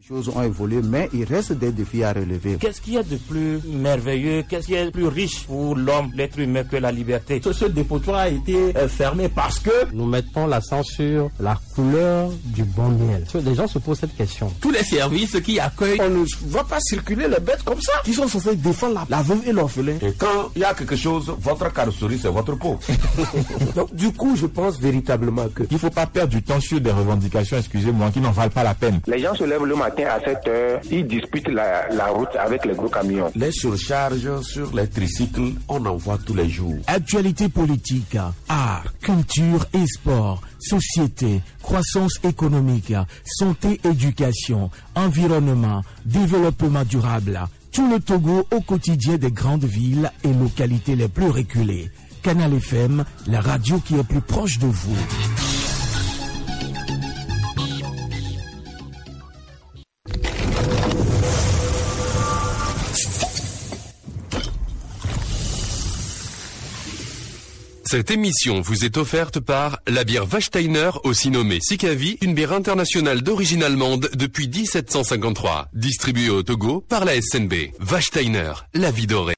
Les choses ont évolué, mais il reste des défis à relever. Qu'est-ce qu'il y a de plus merveilleux, qu'est-ce qu'il y a de plus riche pour l'homme, l'être humain que la liberté? Ce dépotoir a été fermé parce que nous mettons l'accent sur la couleur du bon miel. Les gens se posent cette question. Tous les services qui accueillent, on ne va pas circuler les bêtes comme ça, qui sont censés défendre la veuve et l'orphelin. Et quand il y a quelque chose, votre carrosserie, c'est votre peau. Donc du coup, je pense véritablement qu'il ne faut pas perdre du temps sur des revendications, excusez-moi, qui n'en valent pas la peine. Les gens se lèvent le matin à 7h, ils disputent la route avec les gros camions. Les surcharges sur les tricycles, on en voit tous les jours. Actualité politique, art, culture et sport, société, croissance économique, santé, éducation, environnement, développement durable. Tout le Togo au quotidien des grandes villes et localités les plus reculées. Canal FM, la radio qui est plus proche de vous. Cette émission vous est offerte par la bière Wachsteiner, aussi nommée Sikavi, une bière internationale d'origine allemande depuis 1753. Distribuée au Togo par la SNB. Wachsteiner, la vie dorée.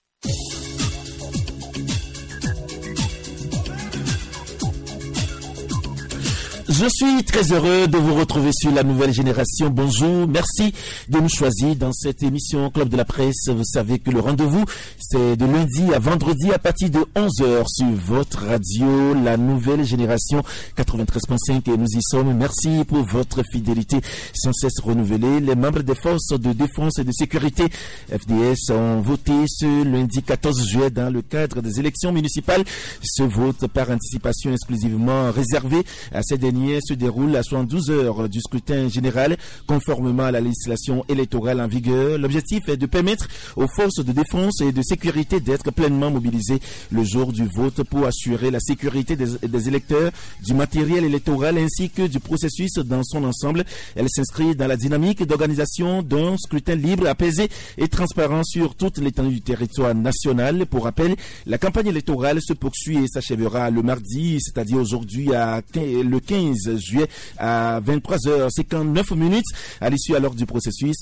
Je suis très heureux de vous retrouver sur la nouvelle génération. Bonjour, merci de nous choisir dans cette émission Club de la Presse. Vous savez que le rendez-vous, c'est de lundi à vendredi à partir de 11h sur votre radio, la nouvelle génération 93.5 et nous y sommes. Merci pour votre fidélité sans cesse renouvelée. Les membres des forces de défense et de sécurité FDS ont voté ce lundi 14 juillet dans le cadre des élections municipales. Ce vote par anticipation exclusivement réservé à ces derniers se déroule à 72 heures du scrutin général conformément à la législation électorale en vigueur. L'objectif est de permettre aux forces de défense et de sécurité d'être pleinement mobilisées le jour du vote pour assurer la sécurité des électeurs, du matériel électoral ainsi que du processus dans son ensemble. Elle s'inscrit dans la dynamique d'organisation d'un scrutin libre, apaisé et transparent sur toute l'étendue du territoire national. Pour rappel, la campagne électorale se poursuit et s'achèvera le mardi, c'est-à-dire aujourd'hui le 15 juillet à 23h59 à l'issue alors du processus.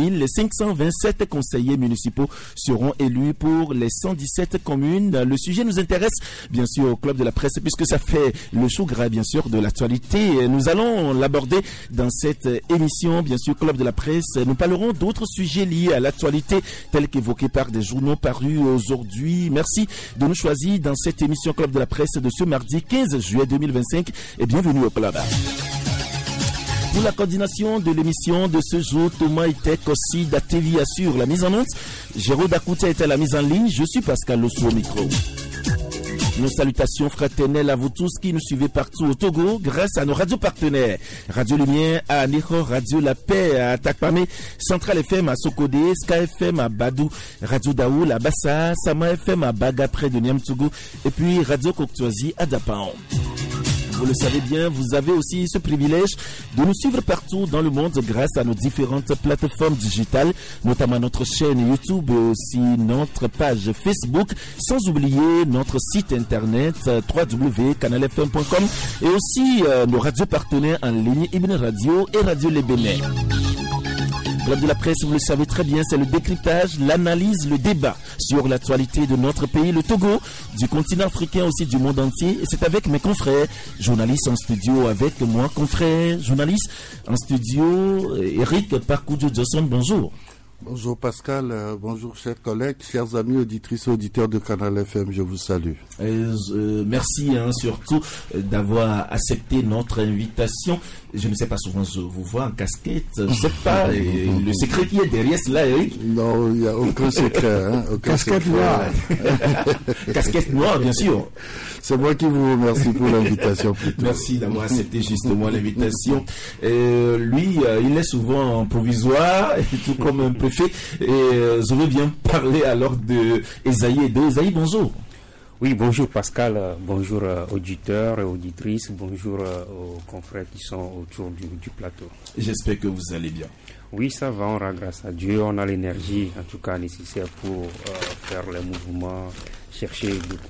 1527 conseillers municipaux seront élus pour les 117 communes. Le sujet nous intéresse bien sûr au Club de la Presse puisque ça fait le chou gras bien sûr de l'actualité. Nous allons l'aborder dans cette émission bien sûr Club de la Presse. Nous parlerons d'autres sujets liés à l'actualité tels qu'évoqués par des journaux parus aujourd'hui. Merci de nous choisir dans cette émission Club de la Presse de ce mardi 15 juillet 2025 et bienvenue au Club. Pour la coordination de l'émission de ce jour, Thomas Itek aussi d'Atevi assure la mise en onde. Géraud Dakoutia était à la mise en ligne. Je suis Pascal Lossou au micro. Nos salutations fraternelles à vous tous qui nous suivez partout au Togo grâce à nos radios partenaires. Radio Lumière à Anéro, Radio La Paix à Takpamé, Central FM à Sokodé, Ska FM à Badou, Radio Daoul à Bassa, Sama FM à Baga près de Niamtougou et puis Radio Coctoisie à Dapaon. Vous le savez bien, vous avez aussi ce privilège de nous suivre partout dans le monde grâce à nos différentes plateformes digitales, notamment notre chaîne YouTube et aussi notre page Facebook, sans oublier notre site internet www.canalfm.com et aussi nos radios partenaires en ligne, Ibn Radio et Radio Les Bénin. Club de la Presse, vous le savez très bien, c'est le décryptage, l'analyse, le débat sur l'actualité de notre pays, le Togo, du continent africain aussi du monde entier. Et c'est avec mes confrères, journalistes en studio avec moi, confrères, journalistes en studio, Eric Parkoudou Johnson, bonjour. Bonjour Pascal, bonjour chers collègues, chers amis auditrices et auditeurs de Canal FM, je vous salue. Merci surtout d'avoir accepté notre invitation. Je ne sais pas, souvent je vous vois en casquette, je ne sais pas, le secret qui est derrière cela, Eric? Non, il n'y a aucun secret. Aucun casquette secret. noire. Casquette noire, bien sûr. C'est moi qui vous remercie pour l'invitation. Merci d'avoir accepté justement l'invitation. Lui, il est souvent en provisoire, tout comme un préfet. Et je veux bien parler alors de Esaïe. Esaïe, bonjour. Oui, bonjour Pascal, bonjour auditeurs et auditrices, bonjour aux confrères qui sont autour du plateau. J'espère que vous allez bien. Oui, ça va, on rend grâce à Dieu, on a l'énergie en tout cas nécessaire pour faire les mouvements, chercher de quoi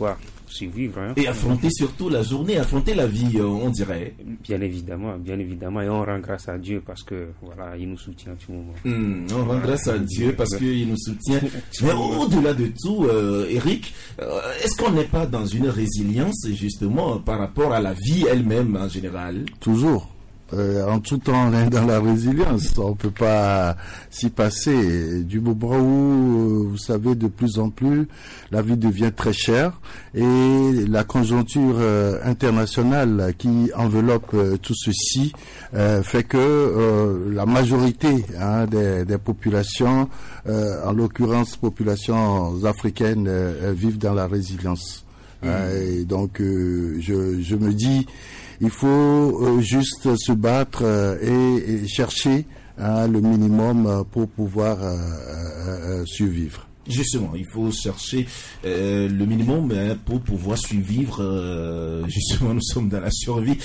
survivre. Hein. Et affronter surtout la journée, affronter la vie, on dirait. Bien évidemment. Et on rend grâce à Dieu parce que voilà, il nous soutient à tout moment. On rend grâce à Dieu parce qu'il nous soutient. Mais au-delà de tout, Eric, est-ce qu'on n'est pas dans une résilience justement par rapport à la vie elle-même en général? Toujours. En tout temps, on est dans la résilience. On ne peut pas s'y passer. Du moment où, vous savez, de plus en plus, la vie devient très chère et la conjoncture internationale qui enveloppe tout ceci fait que la majorité des populations, en l'occurrence populations africaines, vivent dans la résilience. Et donc, je me dis, il faut juste se battre et chercher le minimum pour pouvoir survivre. Justement, il faut chercher le minimum pour pouvoir survivre. Justement, nous sommes dans la survie.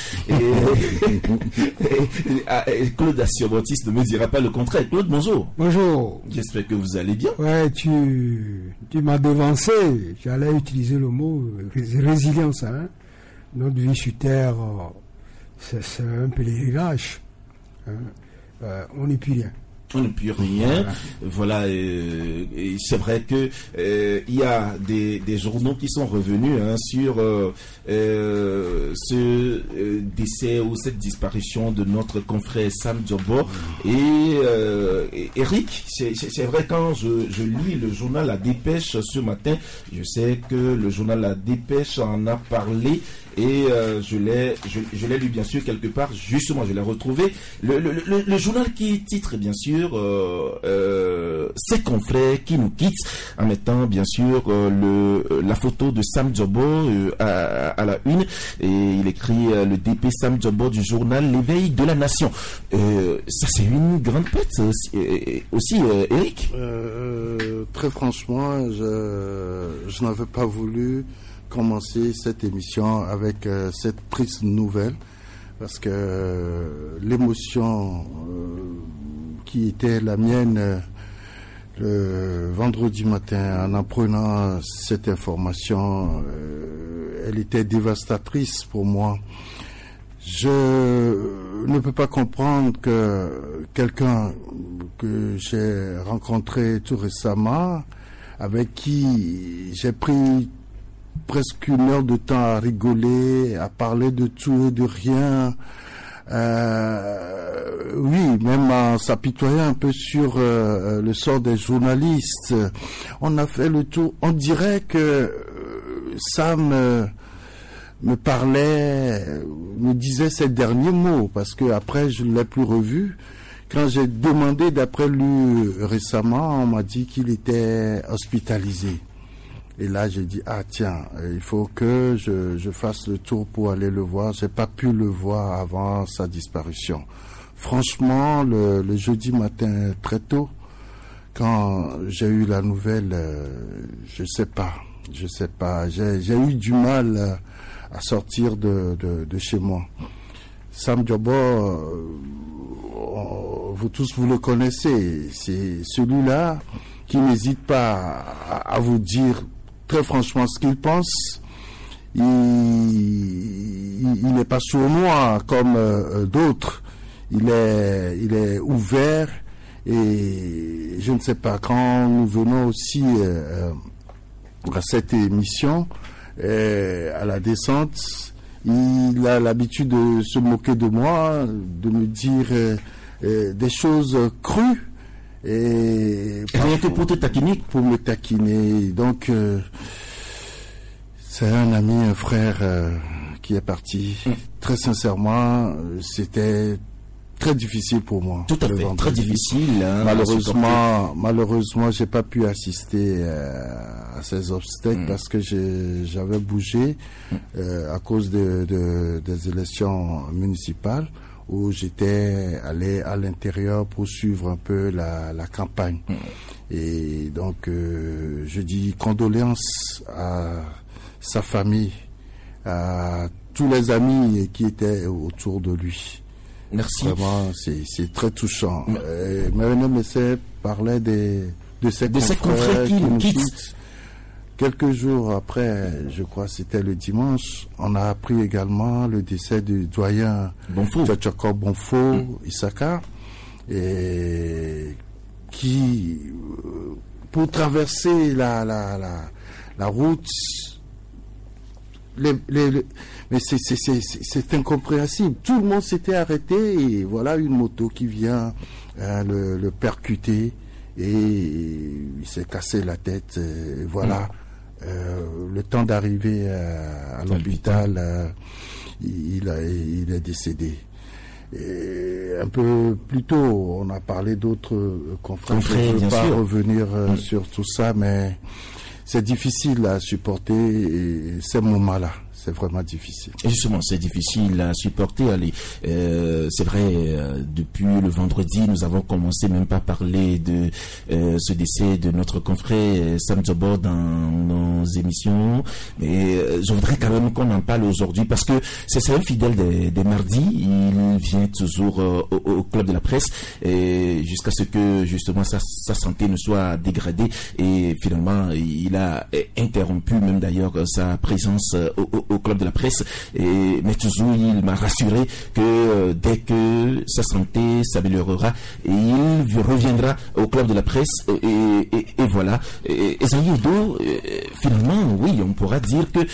Et Claude Assiobotis ne me dira pas le contraire. Claude, bonjour. Bonjour. J'espère que vous allez bien. Ouais, tu m'as devancé. J'allais utiliser le mot résilience. Hein. Notre vie sur Terre, c'est un pèlerinage. Hein. On n'est plus rien. On ne peut rien. Voilà, et c'est vrai que il y a des journaux qui sont revenus sur ce décès ou cette disparition de notre confrère Sam Djobo. Et Eric, c'est vrai, quand je lis le journal La Dépêche ce matin, je sais que le journal La Dépêche en a parlé. Et je l'ai lu bien sûr quelque part, justement je l'ai retrouvé, le journal qui titre bien sûr ses confrères qui nous quittent, en mettant bien sûr la photo de Sam Djobo à la une, et il écrit le DP Sam Djobo du journal L'éveil de la nation. Ça c'est une grande perte aussi, Eric. Très franchement, je n'avais pas voulu commencer cette émission avec cette triste nouvelle, parce que l'émotion qui était la mienne le vendredi matin en apprenant cette information, elle était dévastatrice pour moi. Je ne peux pas comprendre que quelqu'un que j'ai rencontré tout récemment, avec qui j'ai pris presque une heure de temps à rigoler, à parler de tout et de rien. Oui, même en s'apitoyant un peu sur le sort des journalistes. On a fait le tour. On dirait que Sam me parlait, me disait ses derniers mots, parce que après je ne l'ai plus revu. Quand j'ai demandé d'après lui récemment, on m'a dit qu'il était hospitalisé. Et là, j'ai dit, ah tiens, il faut que je fasse le tour pour aller le voir. J'ai pas pu le voir avant sa disparition. Franchement, le jeudi matin, très tôt, quand j'ai eu la nouvelle, je sais pas. J'ai eu du mal à sortir de chez moi. Sam Djobo, vous tous vous le connaissez. C'est celui-là qui n'hésite pas à vous dire très franchement ce qu'il pense. Il n'est pas sournois comme d'autres. Il est ouvert, et je ne sais pas, quand nous venons aussi à cette émission, à la descente, il a l'habitude de se moquer de moi, de me dire des choses crues. Et rien que pour te taquiner. Pour me taquiner. Donc, c'est un ami, un frère qui est parti. Très sincèrement, c'était très difficile pour moi. Tout à fait, très difficile. Malheureusement, j'ai pas pu assister à ces obstacles parce que j'avais bougé à cause des élections municipales, où j'étais allé à l'intérieur pour suivre un peu la campagne. Et donc, je dis condoléances à sa famille, à tous les amis qui étaient autour de lui. Merci. Vraiment, c'est très touchant. Marie-Noël Messé parlait de ses confrères qui nous quittent. Quelques jours après, je crois c'était le dimanche, on a appris également le décès du doyen Tchotchoko Bonfo Isaka, et qui, pour traverser la route, mais c'est incompréhensible. Tout le monde s'était arrêté et voilà une moto qui vient le percuter et il s'est cassé la tête. Et voilà. Le temps d'arriver à l'hôpital, il est décédé. Et un peu plus tôt, on a parlé d'autres confrères. Je ne veux pas revenir sur tout ça, mais c'est difficile à supporter ces moments-là. C'est vraiment difficile. Et justement, c'est difficile à supporter. Allez, c'est vrai, depuis le vendredi, nous avons commencé même pas à parler de ce décès de notre confrère Sam Zobo dans nos émissions. Mais je voudrais quand même qu'on en parle aujourd'hui parce que c'est un fidèle des mardis. Il vient toujours au club de la presse jusqu'à ce que justement sa santé ne soit dégradée. Et finalement, il a interrompu même d'ailleurs sa présence au club de la presse, mais toujours il m'a rassuré que dès que sa santé s'améliorera, il reviendra au club de la presse et voilà. Et Zangido, finalement, oui, on pourra dire que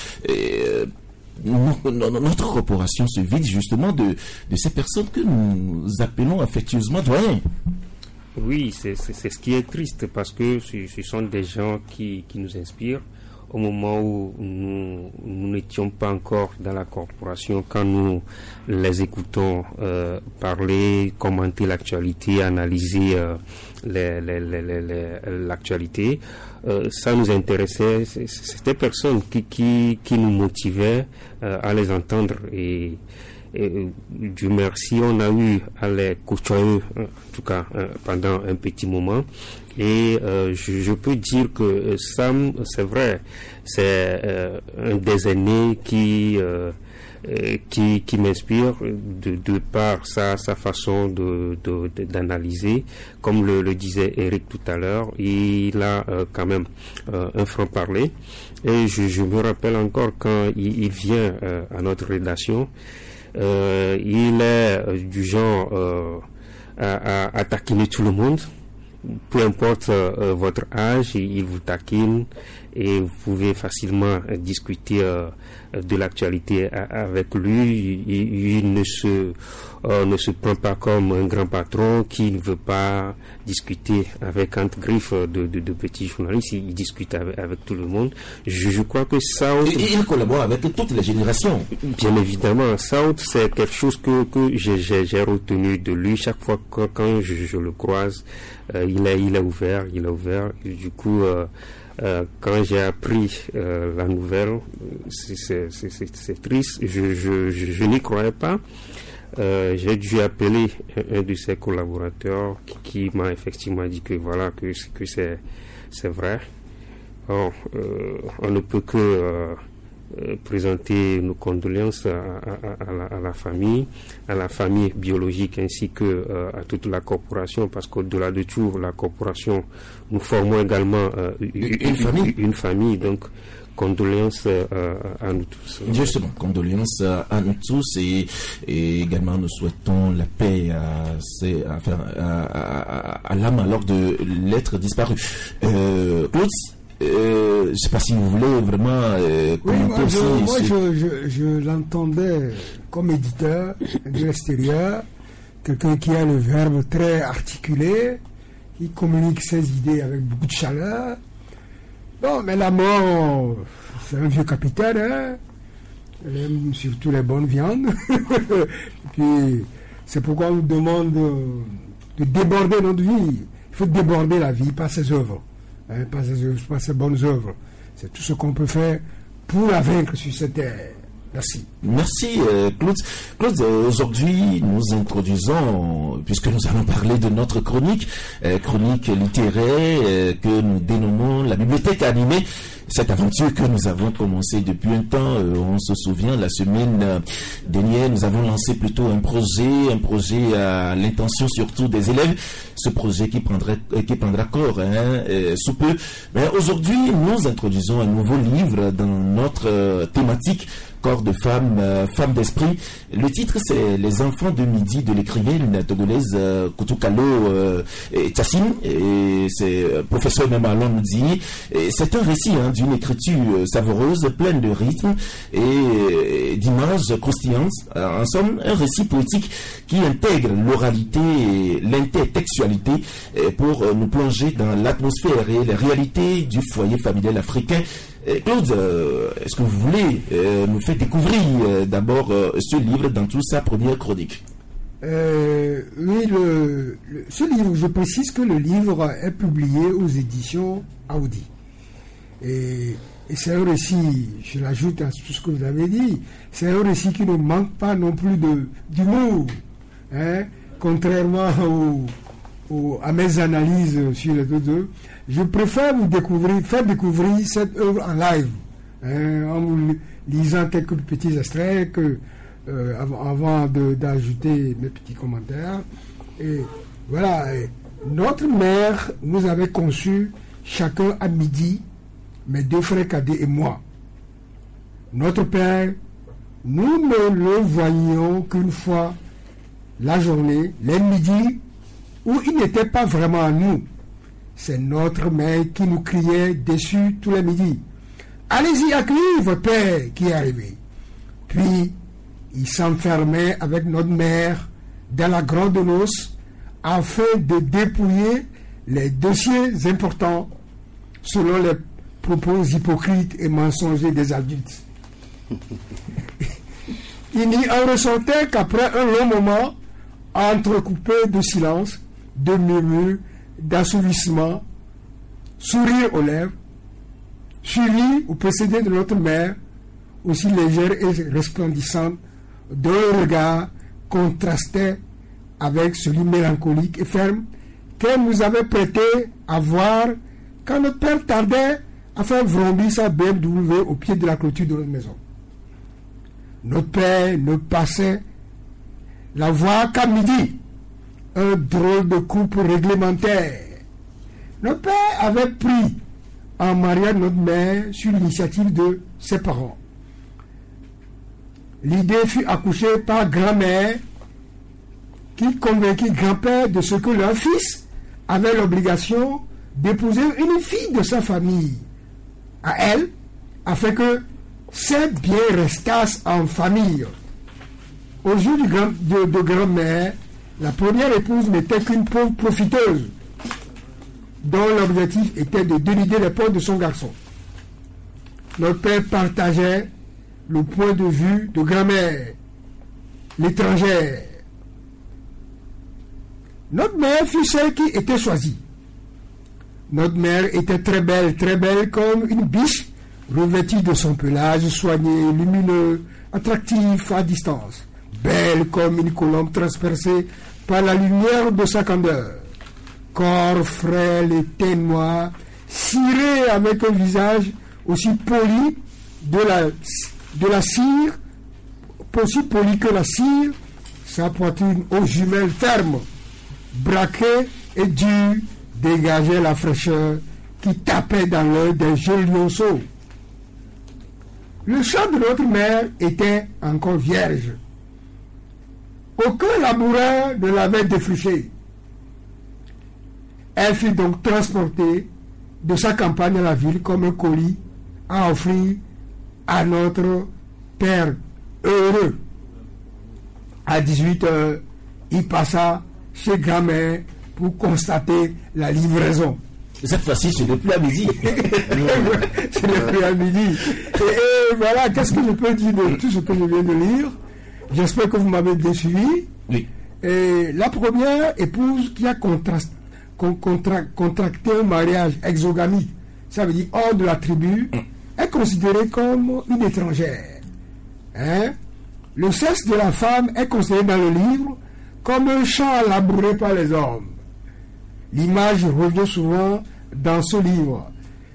notre corporation se vide justement de ces personnes que nous appelons affectueusement doyens. Oui, c'est ce qui est triste parce que ce sont des gens qui nous inspirent. Au moment où nous n'étions pas encore dans la corporation, quand nous les écoutons parler, commenter l'actualité, analyser l'actualité, ça nous intéressait. C'était des personnes qui nous motivaient à les entendre et Dieu merci, on a eu à les côtoyer, en tout cas pendant un petit moment. Et je peux dire que Sam, c'est vrai, c'est un des aînés qui m'inspire de par sa façon d'analyser. Comme le disait Eric tout à l'heure, il a quand même un franc-parler. Et je me rappelle encore quand il vient à notre rédaction, il est du genre à taquiner tout le monde. Peu importe votre âge, il vous taquine et vous pouvez facilement discuter de l'actualité avec lui. Il ne se prend pas comme un grand patron qui ne veut pas discuter avec entre griffes de petits journalistes. Il discute avec tout le monde. Je crois que Saoud... Il collabore avec toutes les générations. Bien évidemment, Saoud, c'est quelque chose que j'ai retenu de lui. Chaque fois quand je le croise, il est ouvert. Et du coup, quand j'ai appris la nouvelle, c'est triste. Je n'y croyais pas. J'ai dû appeler un de ses collaborateurs qui m'a effectivement dit que voilà que c'est vrai. Alors, on ne peut que présenter nos condoléances à la famille biologique ainsi que à toute la corporation, parce qu'au-delà de tout, la corporation, nous formons également une famille, donc condoléances à nous tous. Justement, condoléances à nous tous et également nous souhaitons la paix à l'âme alors de l'être disparu. Claude, je ne sais pas si vous voulez vraiment commenter aussi. Moi, je l'entendais comme éditeur de l'extérieur, quelqu'un qui a le verbe très articulé, qui communique ses idées avec beaucoup de chaleur. Non, mais la mort, c'est un vieux capitaine, hein. Elle aime surtout les bonnes viandes. Et puis, c'est pourquoi on nous demande de déborder notre vie. Il faut déborder la vie par ses œuvres. Par ses bonnes œuvres. C'est tout ce qu'on peut faire pour la vaincre sur cette terre. Merci. Merci Claude. Claude, aujourd'hui nous introduisons, puisque nous allons parler de notre chronique littéraire que nous dénommons la bibliothèque animée. cette aventure que nous avons commencé depuis un temps. On se souvient, la semaine dernière, nous avons lancé plutôt un projet à l'intention surtout des élèves. Ce projet qui prendra corps sous peu. Mais aujourd'hui, nous introduisons un nouveau livre dans notre thématique corps de femme, femme d'esprit. Le titre, c'est Les enfants de midi de l'écrivaine togolaise Koutoukalo Tchassine. Et c'est professeur Mamalon nous dit. C'est un récit d'une écriture savoureuse, pleine de rythme et d'images croustillantes. En somme, un récit poétique qui intègre l'oralité et l'intertextualité pour nous plonger dans l'atmosphère et les réalités du foyer familial africain. Claude, est-ce que vous voulez nous faire découvrir d'abord ce livre dans toute sa première chronique? Oui, ce livre, je précise que le livre est publié aux éditions Audi. Et c'est un récit, je l'ajoute à tout ce que vous avez dit, c'est un récit qui ne manque pas non plus d'humour, contrairement à mes analyses sur les deux. Je préfère faire découvrir cette œuvre en live, en vous lisant quelques petits extraits avant d'ajouter mes petits commentaires. Et voilà, notre mère nous avait conçus chacun à midi, mes deux frères cadets et moi. Notre père, nous ne le voyions qu'une fois la journée, les midis, où il n'était pas vraiment à nous. C'est notre mère qui nous criait dessus tous les midis. Allez-y, accueillez votre père qui est arrivé. Puis, il s'enfermait avec notre mère dans la grande noce afin de dépouiller les dossiers importants selon les propos hypocrites et mensongers des adultes. Il n'y en ressortait qu'après un long moment entrecoupé de silence, de murmures, d'assouvissement, sourire aux lèvres, suivi ou précédé de notre mère, aussi légère et resplendissante, dont le regard contrastait avec celui mélancolique et ferme qu'elle nous avait prêté à voir quand notre père tardait à faire vrombir sa BMW au pied de la clôture de notre maison. Notre père ne passait la voir qu'à midi, un drôle de couple réglementaire. Notre père avait pris en mariage notre mère sur l'initiative de ses parents. L'idée fut accouchée par grand-mère qui convainquit grand-père de ce que leur fils avait l'obligation d'épouser une fille de sa famille à elle, afin que ses biens restassent en famille. Aux yeux de grand-mère, la première épouse n'était qu'une pauvre profiteuse dont l'objectif était de dénuder les poches de son garçon. Notre père partageait le point de vue de grand-mère, l'étrangère. Notre mère fut celle qui était choisie. Notre mère était très belle comme une biche, revêtue de son pelage soigné, lumineux, attractif à distance. Belle comme une colombe transpercée par la lumière de sa candeur. Corps frêle et teint noir, ciré avec un visage aussi poli de la cire, aussi poli que la cire, sa poitrine aux jumelles fermes, braquée et dure, dégageait la fraîcheur qui tapait dans l'œil des jeunes lionceaux. Le champ de notre mère était encore vierge. Aucun laboureur ne l'avait défriché. Elle fut donc transportée de sa campagne à la ville comme un colis à offrir à notre père heureux. À 18h, il passa chez grand-mère pour constater la livraison. Cette fois-ci, ce n'est plus à midi. Ce n'est plus à midi. Et voilà, qu'est-ce que je peux dire de tout ce que je viens de lire? J'espère que vous m'avez bien suivi. Oui. Et la première épouse qui a contracté un mariage exogamique, ça veut dire hors de la tribu, est considérée comme une étrangère. Le sexe de la femme est considéré dans le livre comme un champ labouré par les hommes. L'image revient souvent dans ce livre.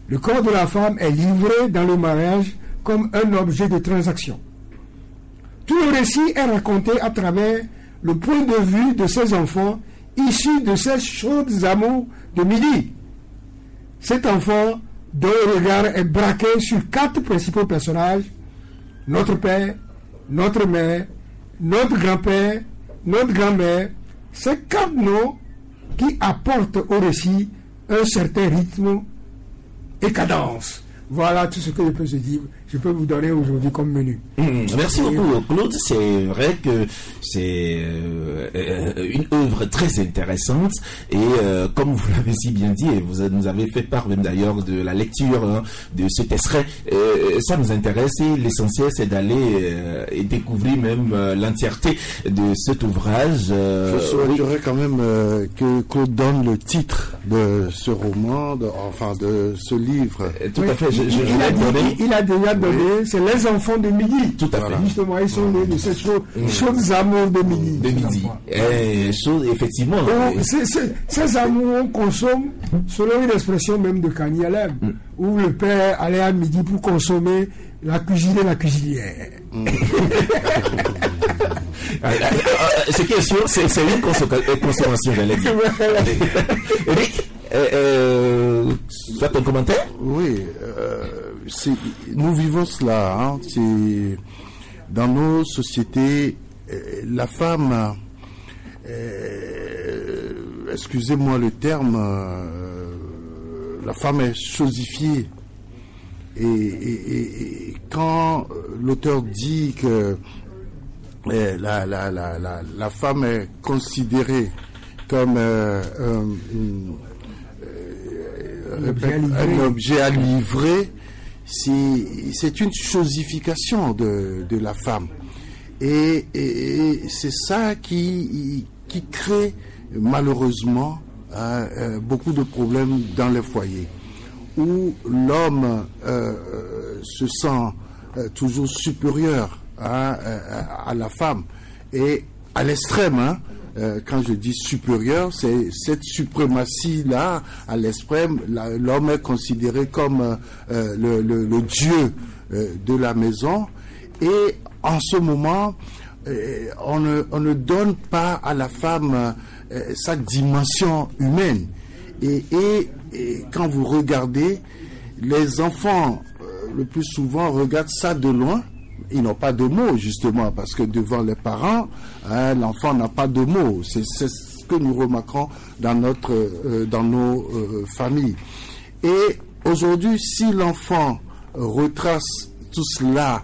Le corps de la femme est livré dans le mariage comme un objet de transaction. Tout le récit est raconté à travers le point de vue de ces enfants issus de ces chaudes amours de midi. Cet enfant dont le regard est braqué sur 4 principaux personnages: notre père, notre mère, notre grand-père, notre grand-mère. Ces 4 noms qui apportent au récit un certain rythme et cadence. Voilà tout ce que je peux vous donner aujourd'hui comme menu. Merci beaucoup, Claude. C'est vrai que c'est une œuvre très intéressante et comme vous l'avez si bien dit, et vous nous avez fait part même d'ailleurs de la lecture de cet extrait, ça nous intéresse et l'essentiel c'est d'aller et découvrir même l'entièreté de cet ouvrage. Je souhaiterais quand même que Claude donne le titre de ce roman, de ce livre. Tout à fait. Il a déjà donné, c'est Les enfants de midi. Tout à fait. Justement, ils sont nés de ces chaudes amours de midi. De midi. Effectivement. Ces amours, on consomme, selon une expression même de Kani Alem, où le père allait à midi pour consommer la cuisinière. Ce qui est sûr, c'est une consommation, j'allais dire. Eric, tu as ton commentaire? Oui, nous vivons cela. Hein, c'est dans nos sociétés, la femme, excusez-moi le terme, la femme est chosifiée. Et quand l'auteur dit que la femme est considérée comme un objet à livrer, c'est une chosification de la femme. Et c'est ça qui crée malheureusement beaucoup de problèmes dans les foyers, où l'homme se sent toujours supérieur à la femme. Et à l'extrême, hein, quand je dis supérieur, c'est cette suprématie-là, à l'extrême, l'homme est considéré comme le dieu de la maison. Et en ce moment, on ne donne pas à la femme sa dimension humaine. Et quand vous regardez, les enfants, le plus souvent, regardent ça de loin. Ils n'ont pas de mots, justement, parce que devant les parents, l'enfant n'a pas de mots. C'est ce que nous remarquons dans nos familles. Et aujourd'hui, si l'enfant retrace tout cela,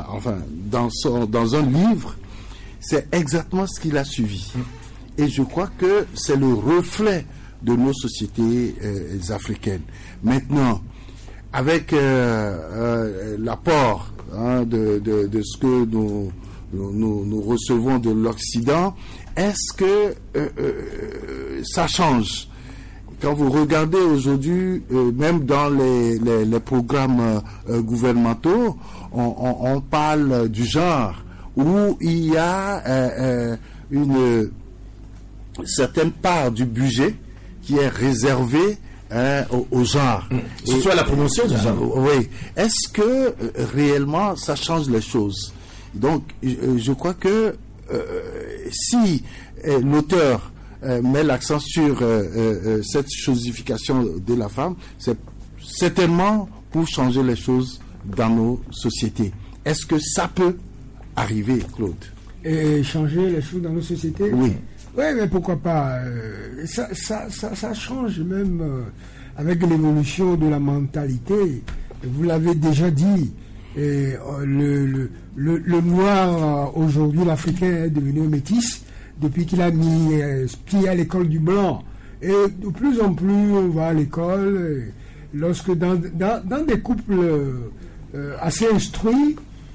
dans un livre, c'est exactement ce qu'il a suivi. Et je crois que c'est le reflet de nos sociétés africaines. Maintenant, avec l'apport de ce que nous recevons de l'Occident, est-ce que ça change? Quand vous regardez aujourd'hui, même dans les programmes gouvernementaux, on parle du genre, où il y a une certaine part du budget qui est réservée au genre. Soit la promotion du genre. Oui. Est-ce que réellement ça change les choses? Donc, je crois que si l'auteur met l'accent sur cette chosification de la femme, c'est certainement pour changer les choses dans nos sociétés. Est-ce que ça peut arriver, Claude? Et changer les choses dans nos sociétés? Oui. Oui, mais pourquoi pas? Ça change même avec l'évolution de la mentalité. Vous l'avez déjà dit. Et, le noir, aujourd'hui, l'Africain est devenu un métis depuis qu'il a mis pied à l'école du blanc. Et de plus en plus, on va à l'école. Lorsque dans des couples assez instruits,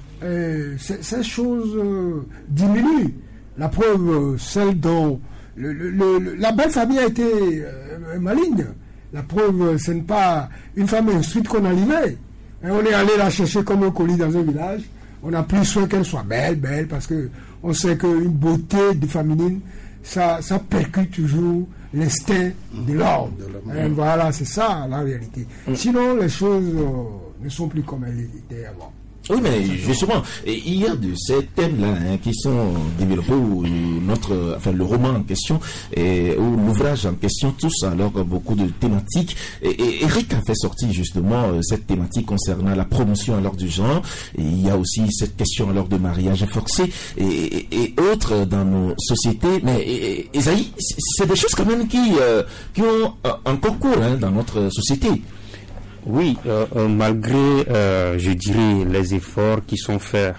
ces choses diminuent. La preuve, celle dont la belle famille a été maligne. La preuve, ce n'est pas une femme instruite qu'on a livrée. On est allé la chercher comme un colis dans un village. On a pris soin qu'elle soit belle, parce que on sait qu'une beauté féminine, ça percute toujours l'instinct de l'homme. Voilà, c'est ça la réalité. Sinon, les choses ne sont plus comme elles étaient avant. Oui, mais justement, il y a de ces thèmes-là qui sont développés où le roman en question ou l'ouvrage en question touche alors beaucoup de thématiques. Et Eric a fait sortir justement cette thématique concernant la promotion alors du genre. Et il y a aussi cette question alors de mariage forcé et autres dans nos sociétés. Mais Esaïe, c'est des choses quand même qui ont un concours dans notre société. Oui, malgré, je dirais, les efforts qui sont faits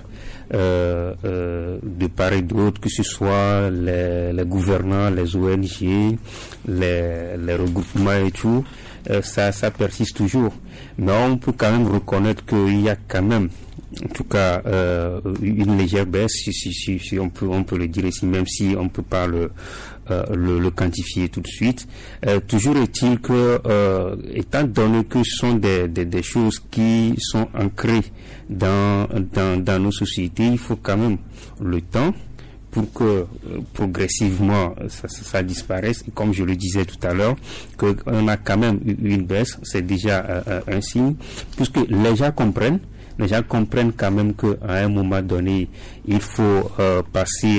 de part et d'autre, que ce soit les gouvernants, les ONG, les regroupements et tout, ça persiste toujours. Mais on peut quand même reconnaître qu'il y a quand même, en tout cas, une légère baisse, si on peut le dire ici, même si on ne peut pas le quantifier tout de suite. Toujours est-il que, étant donné que ce sont des choses qui sont ancrées dans nos sociétés, il faut quand même le temps pour que progressivement ça disparaisse. Et comme je le disais tout à l'heure, qu'on a quand même eu une baisse, c'est déjà un signe, puisque les gens comprennent quand même qu'à un moment donné, il faut passer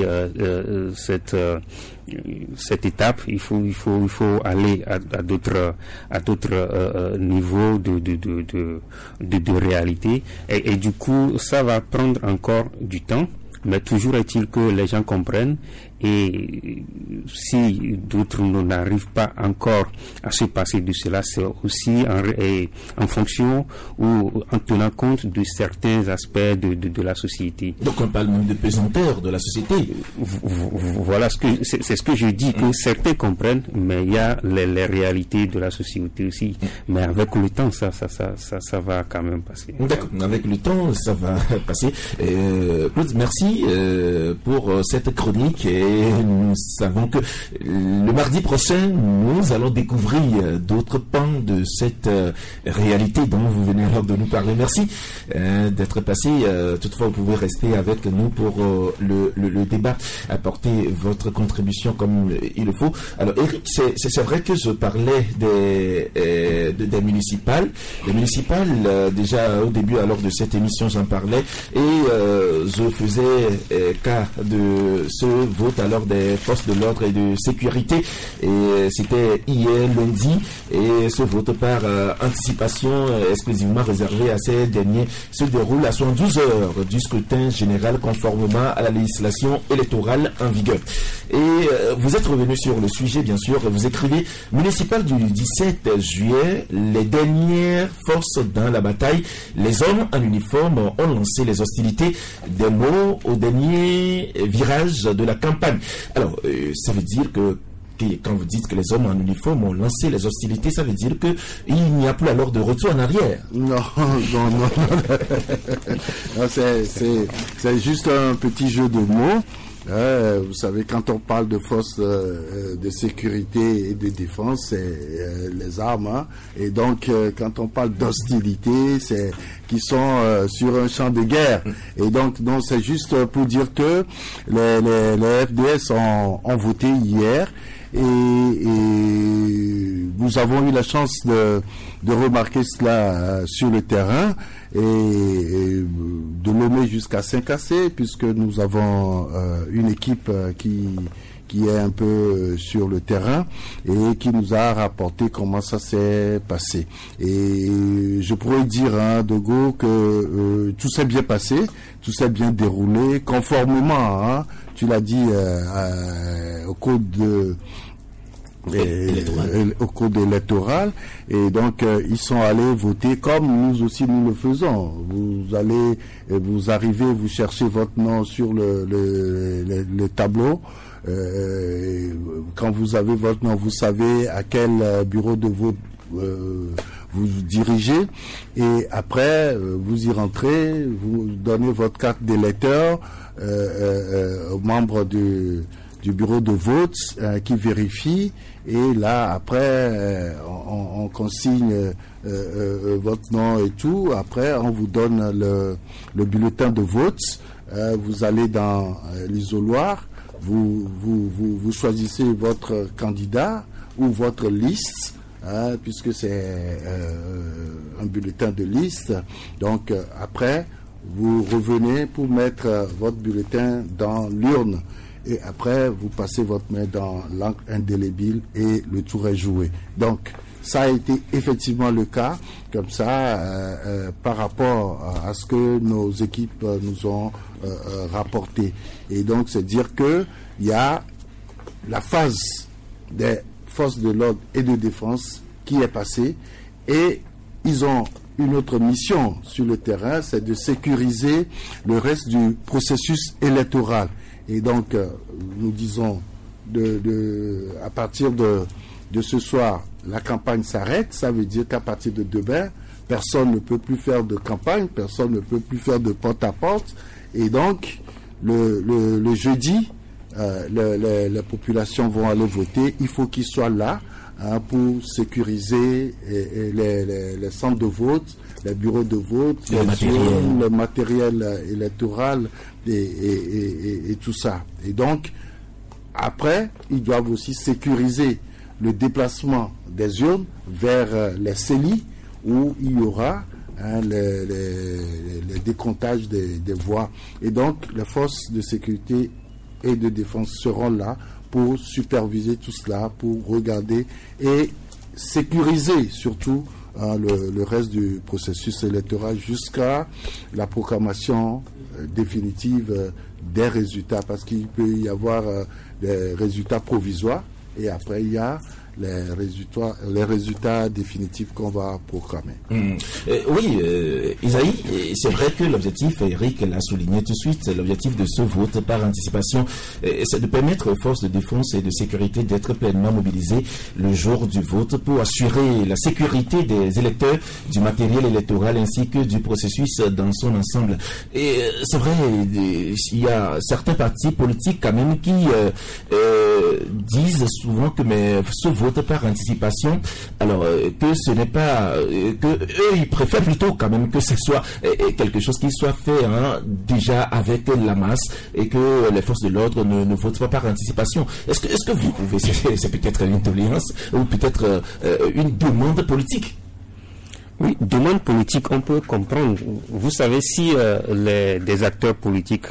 cette étape. Il faut aller à d'autres niveaux de réalité. Et du coup, ça va prendre encore du temps. Mais toujours est-il que les gens comprennent, et si d'autres n'arrivent pas encore à se passer de cela, c'est aussi en fonction ou en tenant compte de certains aspects de la société. Donc on parle même de pesanteur de la société. Voilà, c'est ce que je dis, que certains comprennent, mais il y a les réalités de la société aussi. Mais avec le temps, ça va quand même passer. D'accord, avec le temps, ça va passer. Claude, merci pour cette chronique. Et nous savons que le mardi prochain, nous allons découvrir d'autres pans de cette réalité dont vous venez alors de nous parler. Merci d'être passé. Toutefois, vous pouvez rester avec nous pour le débat, apporter votre contribution comme il le faut. Alors, Eric, c'est vrai que je parlais des municipales. Les municipales, déjà au début alors de cette émission, j'en parlais et je faisais cas de ce vote alors des forces de l'ordre et de sécurité, et c'était hier lundi, et ce vote par anticipation exclusivement réservé à ces derniers se déroule à 72 heures du scrutin général conformément à la législation électorale en vigueur. Et vous êtes revenu sur le sujet, bien sûr. Vous écrivez: municipal du 17 juillet, les dernières forces dans la bataille, les hommes en uniforme ont lancé les hostilités, des mots au dernier virage de la campagne. Alors, ça veut dire que quand vous dites que les hommes en uniforme ont lancé les hostilités, ça veut dire qu'il n'y a plus alors de retour en arrière. Non. Non, c'est juste un petit jeu de mots. Vous savez, quand on parle de forces de sécurité et de défense, c'est les armes. Hein. Et donc, quand on parle d'hostilité, c'est qui sont sur un champ de guerre. Et donc, non, c'est juste pour dire que les FDS ont voté hier. Et nous avons eu la chance de remarquer cela sur le terrain et de nommer jusqu'à 5 AC, puisque nous avons une équipe qui est un peu sur le terrain et qui nous a rapporté comment ça s'est passé. Et je pourrais dire, Dogo, que tout s'est bien passé, tout s'est bien déroulé, conformément, tu l'as dit, au code au code électoral, et donc ils sont allés voter comme nous aussi nous le faisons. Vous arrivez, vous cherchez votre nom sur le tableau. Quand vous avez votre nom, vous savez à quel bureau de vote vous dirigez, et après vous y rentrez, vous donnez votre carte d'électeur aux membres du bureau de vote qui vérifie, et là après on consigne votre nom et tout. Après on vous donne le bulletin de vote, vous allez dans l'isoloir, vous choisissez votre candidat, ou votre liste, puisque c'est un bulletin de liste. Donc après, vous revenez pour mettre votre bulletin dans l'urne. Et après, vous passez votre main dans l'encre indélébile et le tour est joué. Donc, ça a été effectivement le cas, comme ça, par rapport à ce que nos équipes nous ont rapporté. Et donc, c'est dire que il y a la phase des forces de l'ordre et de défense qui est passée, et ils ont une autre mission sur le terrain, c'est de sécuriser le reste du processus électoral. Et donc, nous disons, à partir de ce soir, la campagne s'arrête. Ça veut dire qu'à partir de demain, personne ne peut plus faire de campagne, personne ne peut plus faire de porte-à-porte. Et donc, le jeudi, les populations vont aller voter. Il faut qu'ils soient là pour sécuriser les centres de vote, les bureaux de vote, le matériel électoral et tout ça. Et donc, après, ils doivent aussi sécuriser le déplacement des urnes vers les CELI où il y aura les décomptages des voix. Et donc, les forces de sécurité et de défense seront là pour superviser tout cela, pour regarder et sécuriser surtout le reste du processus électoral jusqu'à la proclamation définitive des résultats, parce qu'il peut y avoir des résultats provisoires et après il y a les résultats définitifs qu'on va proclamer. Oui, Isaïe, c'est vrai que l'objectif, Eric l'a souligné tout de suite, l'objectif de ce vote par anticipation, c'est de permettre aux forces de défense et de sécurité d'être pleinement mobilisées le jour du vote pour assurer la sécurité des électeurs, du matériel électoral ainsi que du processus dans son ensemble. Et c'est vrai, il y a certains partis politiques quand même qui disent souvent que ce vote par anticipation, alors que ce n'est pas que eux ils préfèrent plutôt quand même que ce soit quelque chose qui soit fait déjà avec la masse et que les forces de l'ordre ne votent pas par anticipation. Est-ce que vous pouvez, c'est peut-être une tolérance ou peut-être une demande politique? Oui, demande politique, on peut comprendre. Vous savez, si des acteurs politiques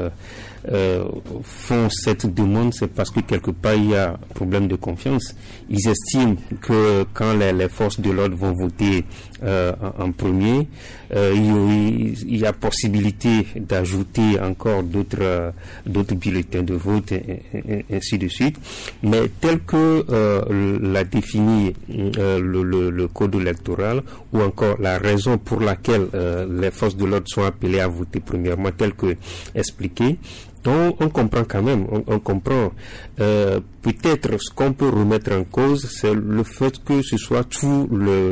font cette demande, c'est parce que quelque part il y a un problème de confiance. Ils estiment que quand les forces de l'ordre vont voter en premier, il y a possibilité d'ajouter encore d'autres bulletins de vote et ainsi de suite. Mais tel que l'a défini le code électoral, ou encore la raison pour laquelle les forces de l'ordre sont appelées à voter premièrement, tel que expliqué, on comprend quand même, on comprend. Peut-être ce qu'on peut remettre en cause, c'est le fait que ce soit toute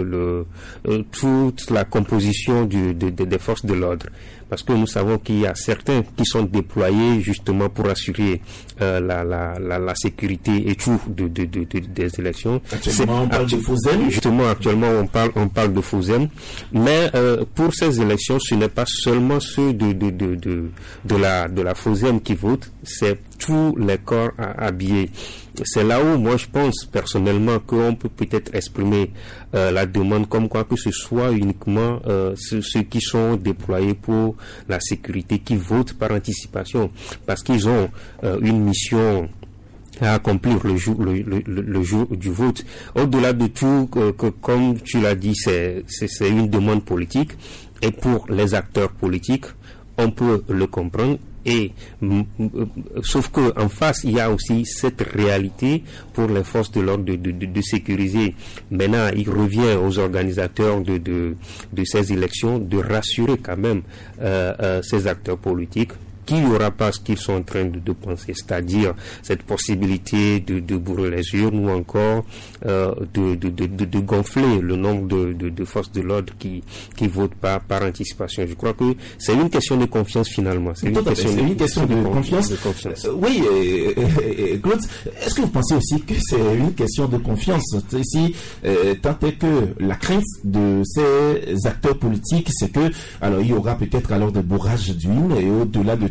la composition des forces de l'ordre. Parce que nous savons qu'il y a certains qui sont déployés justement pour assurer la sécurité et tout des élections. Actuellement, on parle de FOSEM. Justement, actuellement, on parle de FOSEM. Mais pour ces élections, ce n'est pas seulement ceux de la FOSEM qui votent, c'est tous les corps habillés. C'est là où moi je pense personnellement qu'on peut peut-être exprimer la demande comme quoi que ce soit uniquement ceux qui sont déployés pour la sécurité qui votent par anticipation, parce qu'ils ont une mission à accomplir le jour du vote. Au-delà de tout, comme tu l'as dit, c'est une demande politique, et pour les acteurs politiques, on peut le comprendre. Et sauf que en face, il y a aussi cette réalité pour les forces de l'ordre de sécuriser. Maintenant, il revient aux organisateurs de ces élections de rassurer quand même ces acteurs politiques qu'il n'y aura pas ce qu'ils sont en train de penser, c'est-à-dire cette possibilité de bourrer les urnes ou encore de gonfler le nombre de forces de l'ordre qui votent par anticipation. Je crois que c'est une question de confiance finalement. C'est une question de confiance. Oui, Claude, est-ce que vous pensez aussi que c'est une question de confiance ici, tant est que la crainte de ces acteurs politiques, c'est que alors il y aura peut-être alors des bourrages d'urnes et au-delà de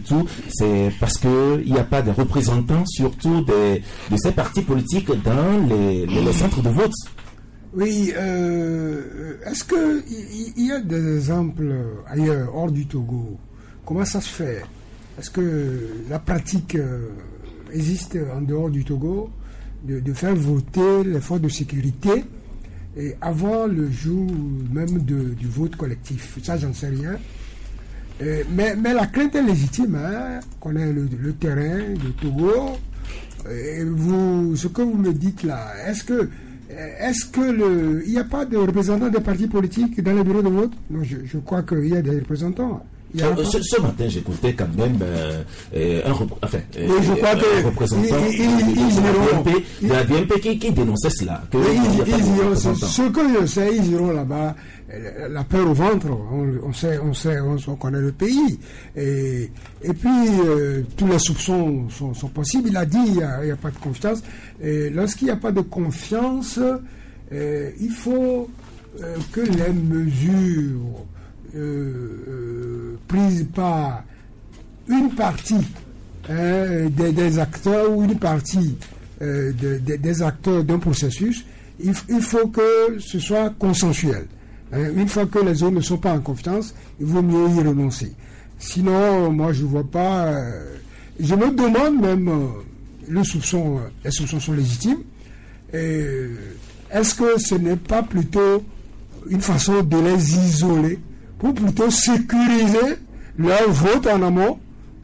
tout, c'est parce qu'il n'y a pas de représentants, surtout de ces partis politiques dans les centres de vote. Oui, est-ce qu'il y a des exemples ailleurs, hors du Togo? Comment ça se fait? Est-ce que la pratique existe en dehors du Togo de faire voter les forces de sécurité et avant le jour même du vote collectif? Ça, j'en sais rien. Mais la crainte est légitime, hein? Qu'on ait le terrain, le Togo. Et ce que vous me dites là, est-ce que il n'y a pas de représentants des partis politiques dans les bureaux de vote? Non, je crois qu'il y a des représentants. Ce matin, j'écoutais quand même un représentant de la BNP qui dénonçait cela. Ce que je sais, ils iront là-bas, la peur au ventre. On connaît le pays. Et puis, tous les soupçons sont possibles. Il a dit, il n'y a pas de confiance. Et lorsqu'il n'y a pas de confiance, il faut que les mesures prises par une partie des acteurs ou une partie des acteurs d'un processus, il faut que ce soit consensuel. Une fois que les autres ne sont pas en confiance, il vaut mieux y renoncer. Sinon, moi je ne vois pas... je me demande même, les soupçons sont légitimes, est-ce que ce n'est pas plutôt une façon de les isoler pour plutôt sécuriser leur vote en amont,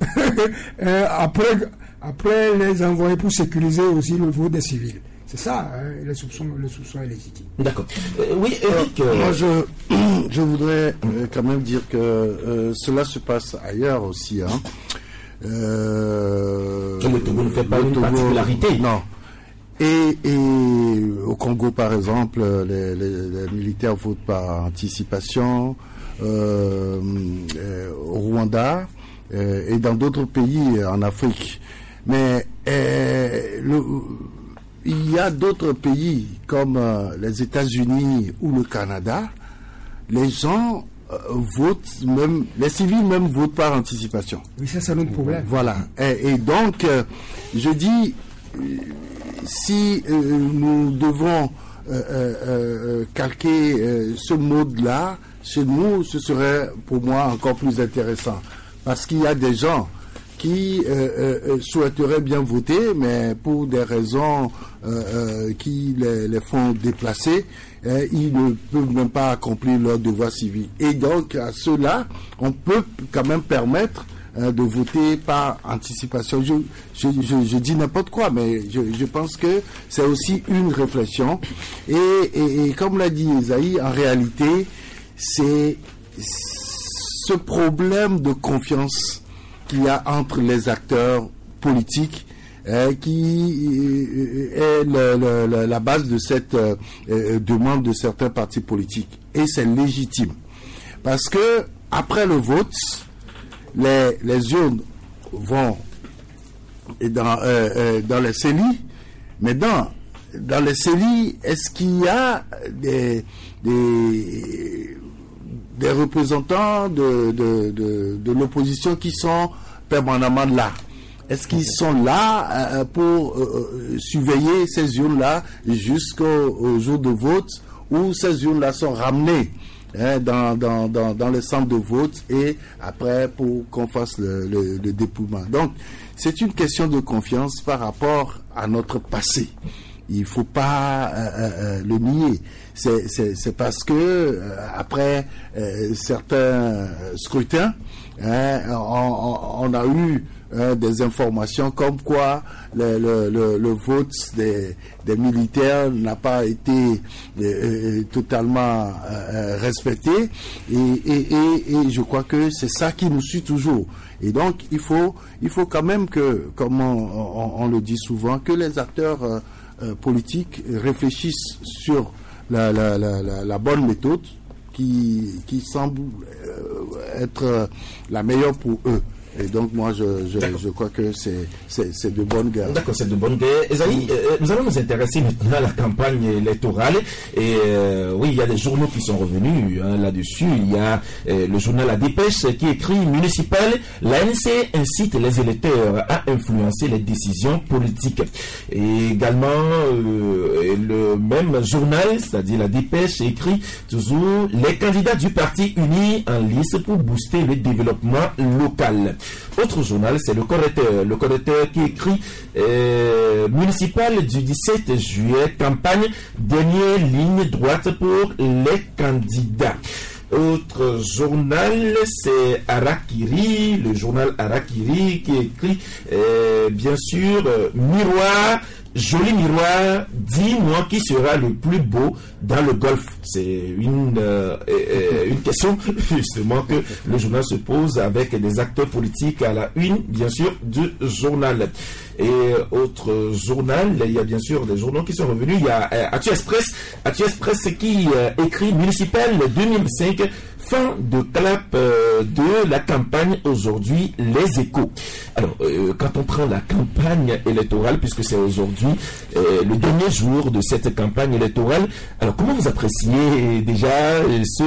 après les envoyer pour sécuriser aussi le vote des civils. C'est ça, hein, le soupçon est légitime. D'accord. Oui, Eric. Moi, je voudrais quand même dire que cela se passe ailleurs aussi. Hein. Le Togo ne fait pas une particularité. Non. Et au Congo, par exemple, les militaires votent par anticipation. Au Rwanda et dans d'autres pays en Afrique. Mais il y a d'autres pays comme les États-Unis ou le Canada, les gens votent, même les civils même votent par anticipation. Oui, ça c'est notre problème. Voilà. Et donc, je dis, si nous devons calquer ce mode-là, chez nous, ce serait pour moi encore plus intéressant. Parce qu'il y a des gens qui souhaiteraient bien voter, mais pour des raisons qui les font déplacer, ils ne peuvent même pas accomplir leur devoir civique. Et donc, à ceux-là, on peut quand même permettre de voter par anticipation. Je dis n'importe quoi, mais je pense que c'est aussi une réflexion. Et comme l'a dit Esaïe, en réalité, c'est ce problème de confiance qu'il y a entre les acteurs politiques qui est la base de cette demande de certains partis politiques. Et c'est légitime. Parce que après le vote, les urnes vont dans les CELI, mais dans les CELI, est-ce qu'il y a des représentants de l'opposition qui sont permanemment là? Est-ce qu'ils sont là pour surveiller ces urnes-là jusqu'au jour de vote, ou ces urnes-là sont ramenées dans les centres de vote et après pour qu'on fasse le dépouillement? Donc, c'est une question de confiance par rapport à notre passé. Il ne faut pas le nier. C'est parce que après certains scrutins, on a eu des informations comme quoi le vote des militaires n'a pas été totalement respecté, et je crois que c'est ça qui nous suit toujours. Et donc il faut quand même que, comme on le dit souvent, que les acteurs politiques réfléchissent sur la bonne méthode qui semble être la meilleure pour eux. Et donc moi je crois que c'est de bonne guerre. D'accord, c'est de bonne guerre. Esaïe, nous allons nous intéresser maintenant à la campagne électorale. Et oui, il y a des journaux qui sont revenus là-dessus. Il y a le journal La Dépêche qui écrit municipal, l'ANC incite les électeurs à influencer les décisions politiques. Et également le même journal, c'est-à-dire La Dépêche, écrit toujours les candidats du parti uni en lice pour booster le développement local. Autre journal, c'est le Correcteur qui écrit municipal du 17 juillet, campagne, dernière ligne droite pour les candidats. Autre journal, c'est Harakiri, le journal Harakiri qui écrit bien sûr miroir. Joli miroir, dis-moi qui sera le plus beau dans le golfe. C'est une question justement que le journal se pose avec des acteurs politiques à la une, bien sûr, du journal. Et autre journal, il y a bien sûr des journaux qui sont revenus. Il y a Actu Express qui écrit municipal 2005. Fin de clap de la campagne aujourd'hui, les échos. Alors, quand on prend la campagne électorale, puisque c'est aujourd'hui le dernier jour de cette campagne électorale, alors comment vous appréciez déjà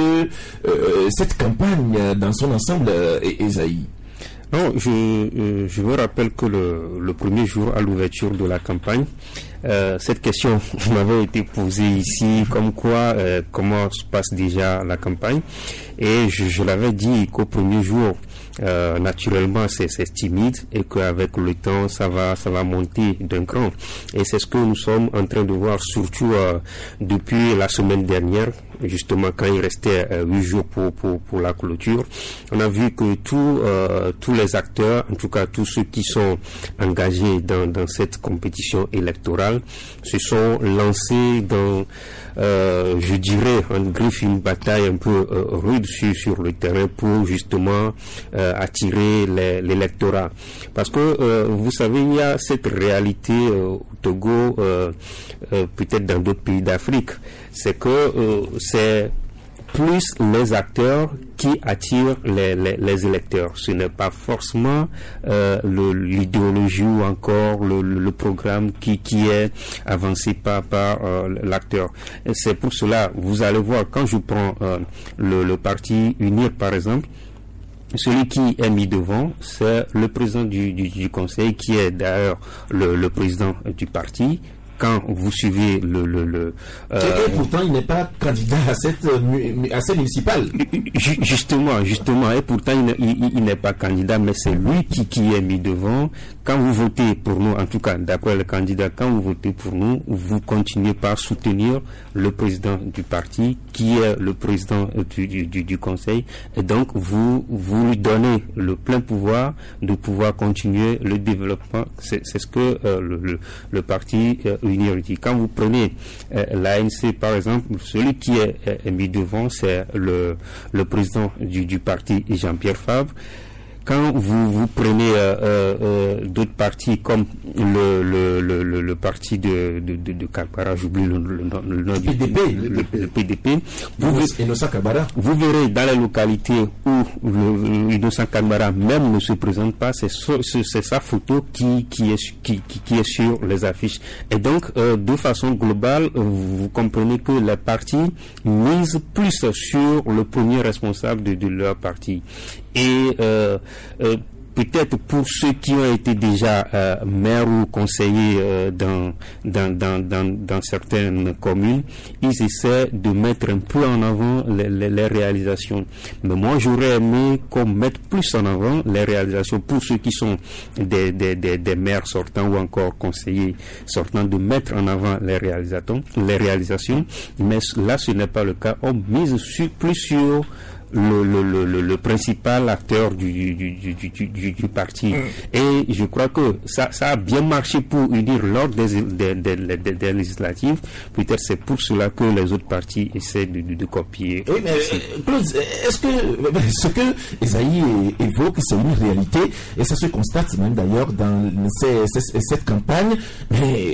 cette campagne dans son ensemble, Esaïe? Non, je me rappelle que le premier jour à l'ouverture de la campagne, cette question m'avait été posée ici, comme quoi, comment se passe déjà la campagne, et je l'avais dit qu'au premier jour, naturellement c'est timide et qu'avec le temps ça va monter d'un cran, et c'est ce que nous sommes en train de voir surtout depuis la semaine dernière, justement quand il restait 8 jours pour la clôture. On a vu que tous les acteurs, en tout cas tous ceux qui sont engagés dans cette compétition électorale, se sont lancés dans je dirais en griffe une bataille un peu rude sur le terrain pour justement attirer l'électorat, parce que vous savez, il y a cette réalité au Togo, peut-être dans d'autres pays d'Afrique, c'est que c'est plus les acteurs qui attirent les électeurs. Ce n'est pas forcément l'idéologie ou encore le programme qui est avancé par l'acteur. C'est pour cela, vous allez voir, quand je prends le parti UNIR par exemple, celui qui est mis devant, c'est le président du conseil, qui est d'ailleurs le président du parti. Quand vous suivez et pourtant il n'est pas candidat à cette municipale. Justement, et pourtant il n'est pas candidat, mais c'est lui qui est mis devant. Quand vous votez pour nous, en tout cas d'après le candidat, quand vous votez pour nous, vous continuez par soutenir le président du parti, qui est le président du conseil, et donc vous lui donnez le plein pouvoir de pouvoir continuer le développement. C'est ce que le parti UNIR dit. Quand vous prenez l'ANC par exemple, celui qui est mis devant, c'est le président du parti, Jean-Pierre Fabre. Quand vous prenez d'autres partis comme le parti de Kabara, j'oublie le nom du PDP, vous verrez dans les localités où Innocent Kabara même ne se présente pas, c'est sa photo qui est sur les affiches. Et donc, de façon globale, vous comprenez que les partis misent plus sur le premier responsable de leur parti. Et peut-être pour ceux qui ont été déjà maires ou conseillers dans certaines communes, ils essaient de mettre un peu en avant les réalisations. Mais moi, j'aurais aimé qu'on mette plus en avant les réalisations pour ceux qui sont des maires sortants ou encore conseillers sortants, de mettre en avant les réalisations. Mais là, ce n'est pas le cas. On mise plus sur le principal acteur du parti. Et je crois que ça a bien marché pour unir lors des législatives. Peut-être c'est pour cela que les autres partis essaient de copier. Oui, mais Claude, est-ce que ce que Esaïe évoque, c'est une réalité, et ça se constate même d'ailleurs dans cette campagne, mais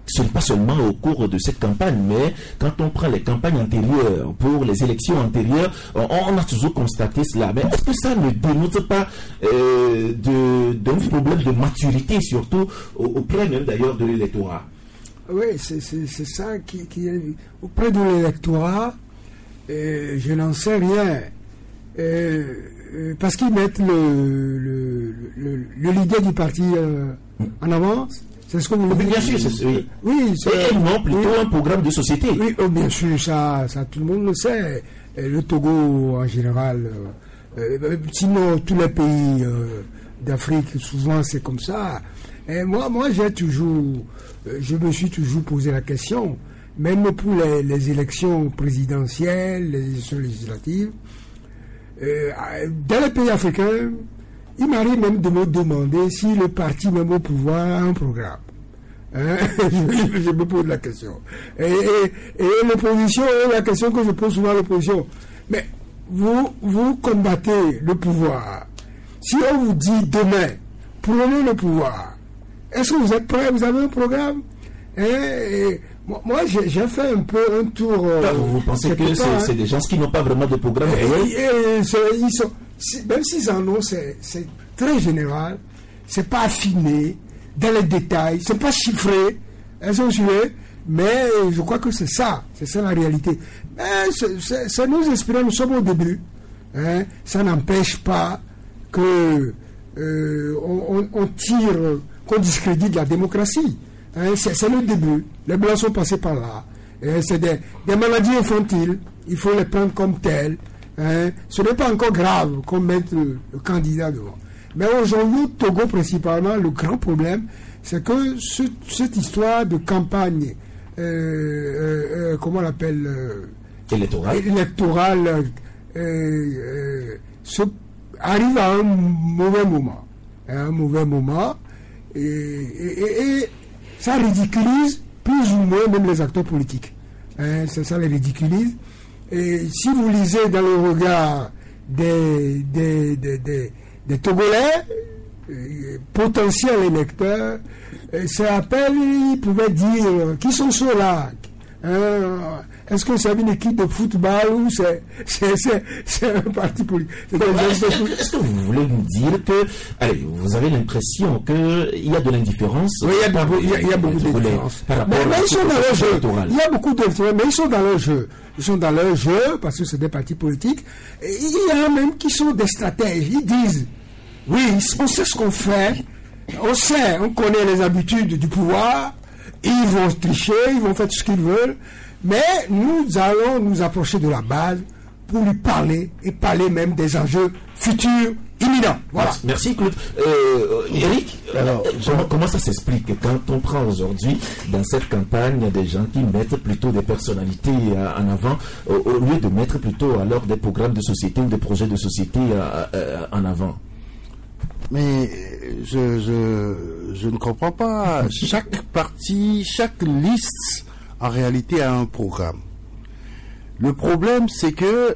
ce n'est pas seulement au cours de cette campagne, mais quand on prend les campagnes antérieures, pour les élections antérieures, on a toujours constaté cela. Mais est-ce que ça ne démontre pas d'un problème de maturité, surtout auprès même d'ailleurs de l'électorat? Oui, c'est ça qui est auprès de l'électorat. Je n'en sais rien. Parce qu'ils mettent le leader du parti en avance. C'est ce que vous voulez dire. Bien sûr, oui. Oui, et non, plutôt un programme de société. Oui, bien sûr, ça tout le monde le sait. Le Togo, en général, sinon tous les pays d'Afrique, souvent c'est comme ça. Et moi je me suis toujours posé la question, même pour les élections présidentielles, les élections législatives, dans les pays africains, il m'arrive même de me demander si le parti même au pouvoir a un programme. Je me pose la question. Et l'opposition, la question que je pose souvent à l'opposition, mais vous combattez le pouvoir. Si on vous dit demain, prenez le pouvoir, est-ce que vous êtes prêts? Vous avez un programme? Moi, j'ai fait un peu un tour. Vous pensez que c'est des gens qui n'ont pas vraiment de programme? Même s'ils en ont, c'est très général, c'est pas affiné dans les détails, c'est pas chiffré, mais je crois que c'est ça la réalité. C'est nos esprits, nous sommes au début, ça n'empêche pas que qu'on discrédite la démocratie. C'est le début. Les Blancs sont passés par là. C'est des maladies infantiles. Il faut les prendre comme telles. Ce n'est pas encore grave qu'on mette le candidat devant. Mais aujourd'hui, au Togo principalement, le grand problème, c'est que cette histoire de campagne, comment on l'appelle, électorale, arrive à un mauvais moment. Et ça ridiculise plus ou moins même les acteurs politiques. Ça les ridiculise. Et si vous lisez dans le regard des Togolais, potentiels électeurs, c'est à peine, ils pouvaient dire qui sont ceux-là. Est-ce que c'est une équipe de football ou c'est un parti politique? Est-ce que vous voulez nous dire que vous avez l'impression qu'il y a de l'indifférence? Oui, il y a beaucoup d'indifférence. Mais ils sont dans leur jeu. Il y a beaucoup d'indifférence, mais ils sont dans leur jeu. Ils sont dans leur jeu parce que c'est des partis politiques. Et il y a même qui sont des stratèges. Ils disent, oui, on sait ce qu'on fait. On connaît les habitudes du pouvoir. Ils vont tricher, ils vont faire tout ce qu'ils veulent. Mais nous allons nous approcher de la base pour lui parler et parler même des enjeux futurs imminents. Voilà. Merci Claude. Eric, alors, comment ça s'explique quand on prend aujourd'hui dans cette campagne des gens qui mettent plutôt des personnalités en avant au lieu de mettre plutôt alors des programmes de société ou des projets de société en avant? Mais je ne comprends pas. Chaque parti, chaque liste en réalité a un programme. Le problème, c'est que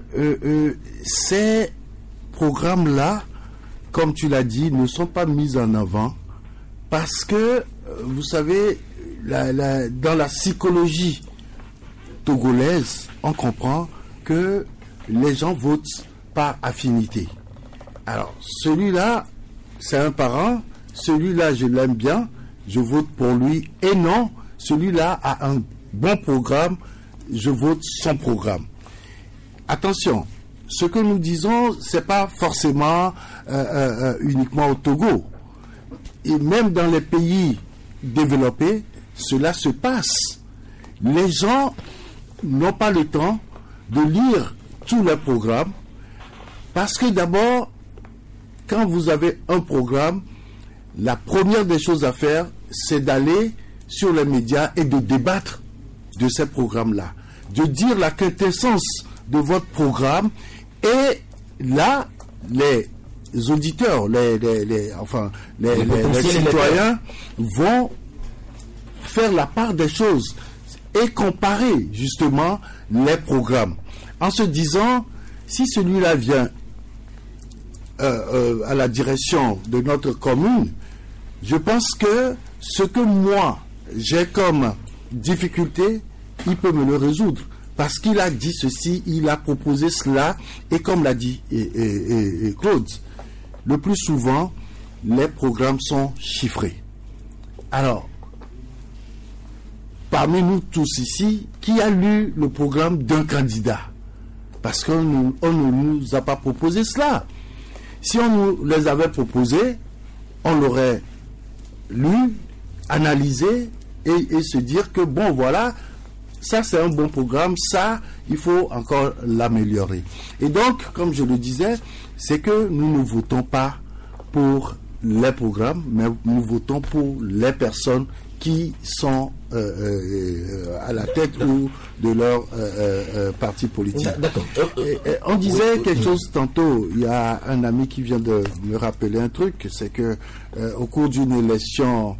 ces programmes-là, comme tu l'as dit, ne sont pas mis en avant parce que, vous savez, dans la psychologie togolaise, on comprend que les gens votent par affinité. Alors, celui-là, c'est un parent, celui-là, je l'aime bien, je vote pour lui, et non, celui-là a un bon programme, je vote son programme. Attention, ce que nous disons, c'est pas forcément uniquement au Togo. Et même dans les pays développés, cela se passe. Les gens n'ont pas le temps de lire tous les programmes parce que d'abord, quand vous avez un programme, la première des choses à faire, c'est d'aller sur les médias et de débattre de ces programmes-là, de dire la quintessence de votre programme, et là, les auditeurs, les citoyens vont faire la part des choses et comparer justement les programmes en se disant, si celui-là vient à la direction de notre commune, je pense que ce que moi j'ai comme difficulté, il peut me le résoudre. Parce qu'il a dit ceci, il a proposé cela, et comme l'a dit Claude, le plus souvent, les programmes sont chiffrés. Alors, parmi nous tous ici, qui a lu le programme d'un candidat? Parce qu'on ne nous a pas proposé cela. Si on nous les avait proposés, on l'aurait lu, analysé, et se dire que bon, voilà, ça c'est un bon programme, ça il faut encore l'améliorer. Et donc, comme je le disais, c'est que nous ne votons pas pour les programmes, mais nous votons pour les personnes qui sont à la tête ou de leur parti politique. D'accord. On disait quelque chose tantôt, il y a un ami qui vient de me rappeler un truc, c'est que au cours d'une élection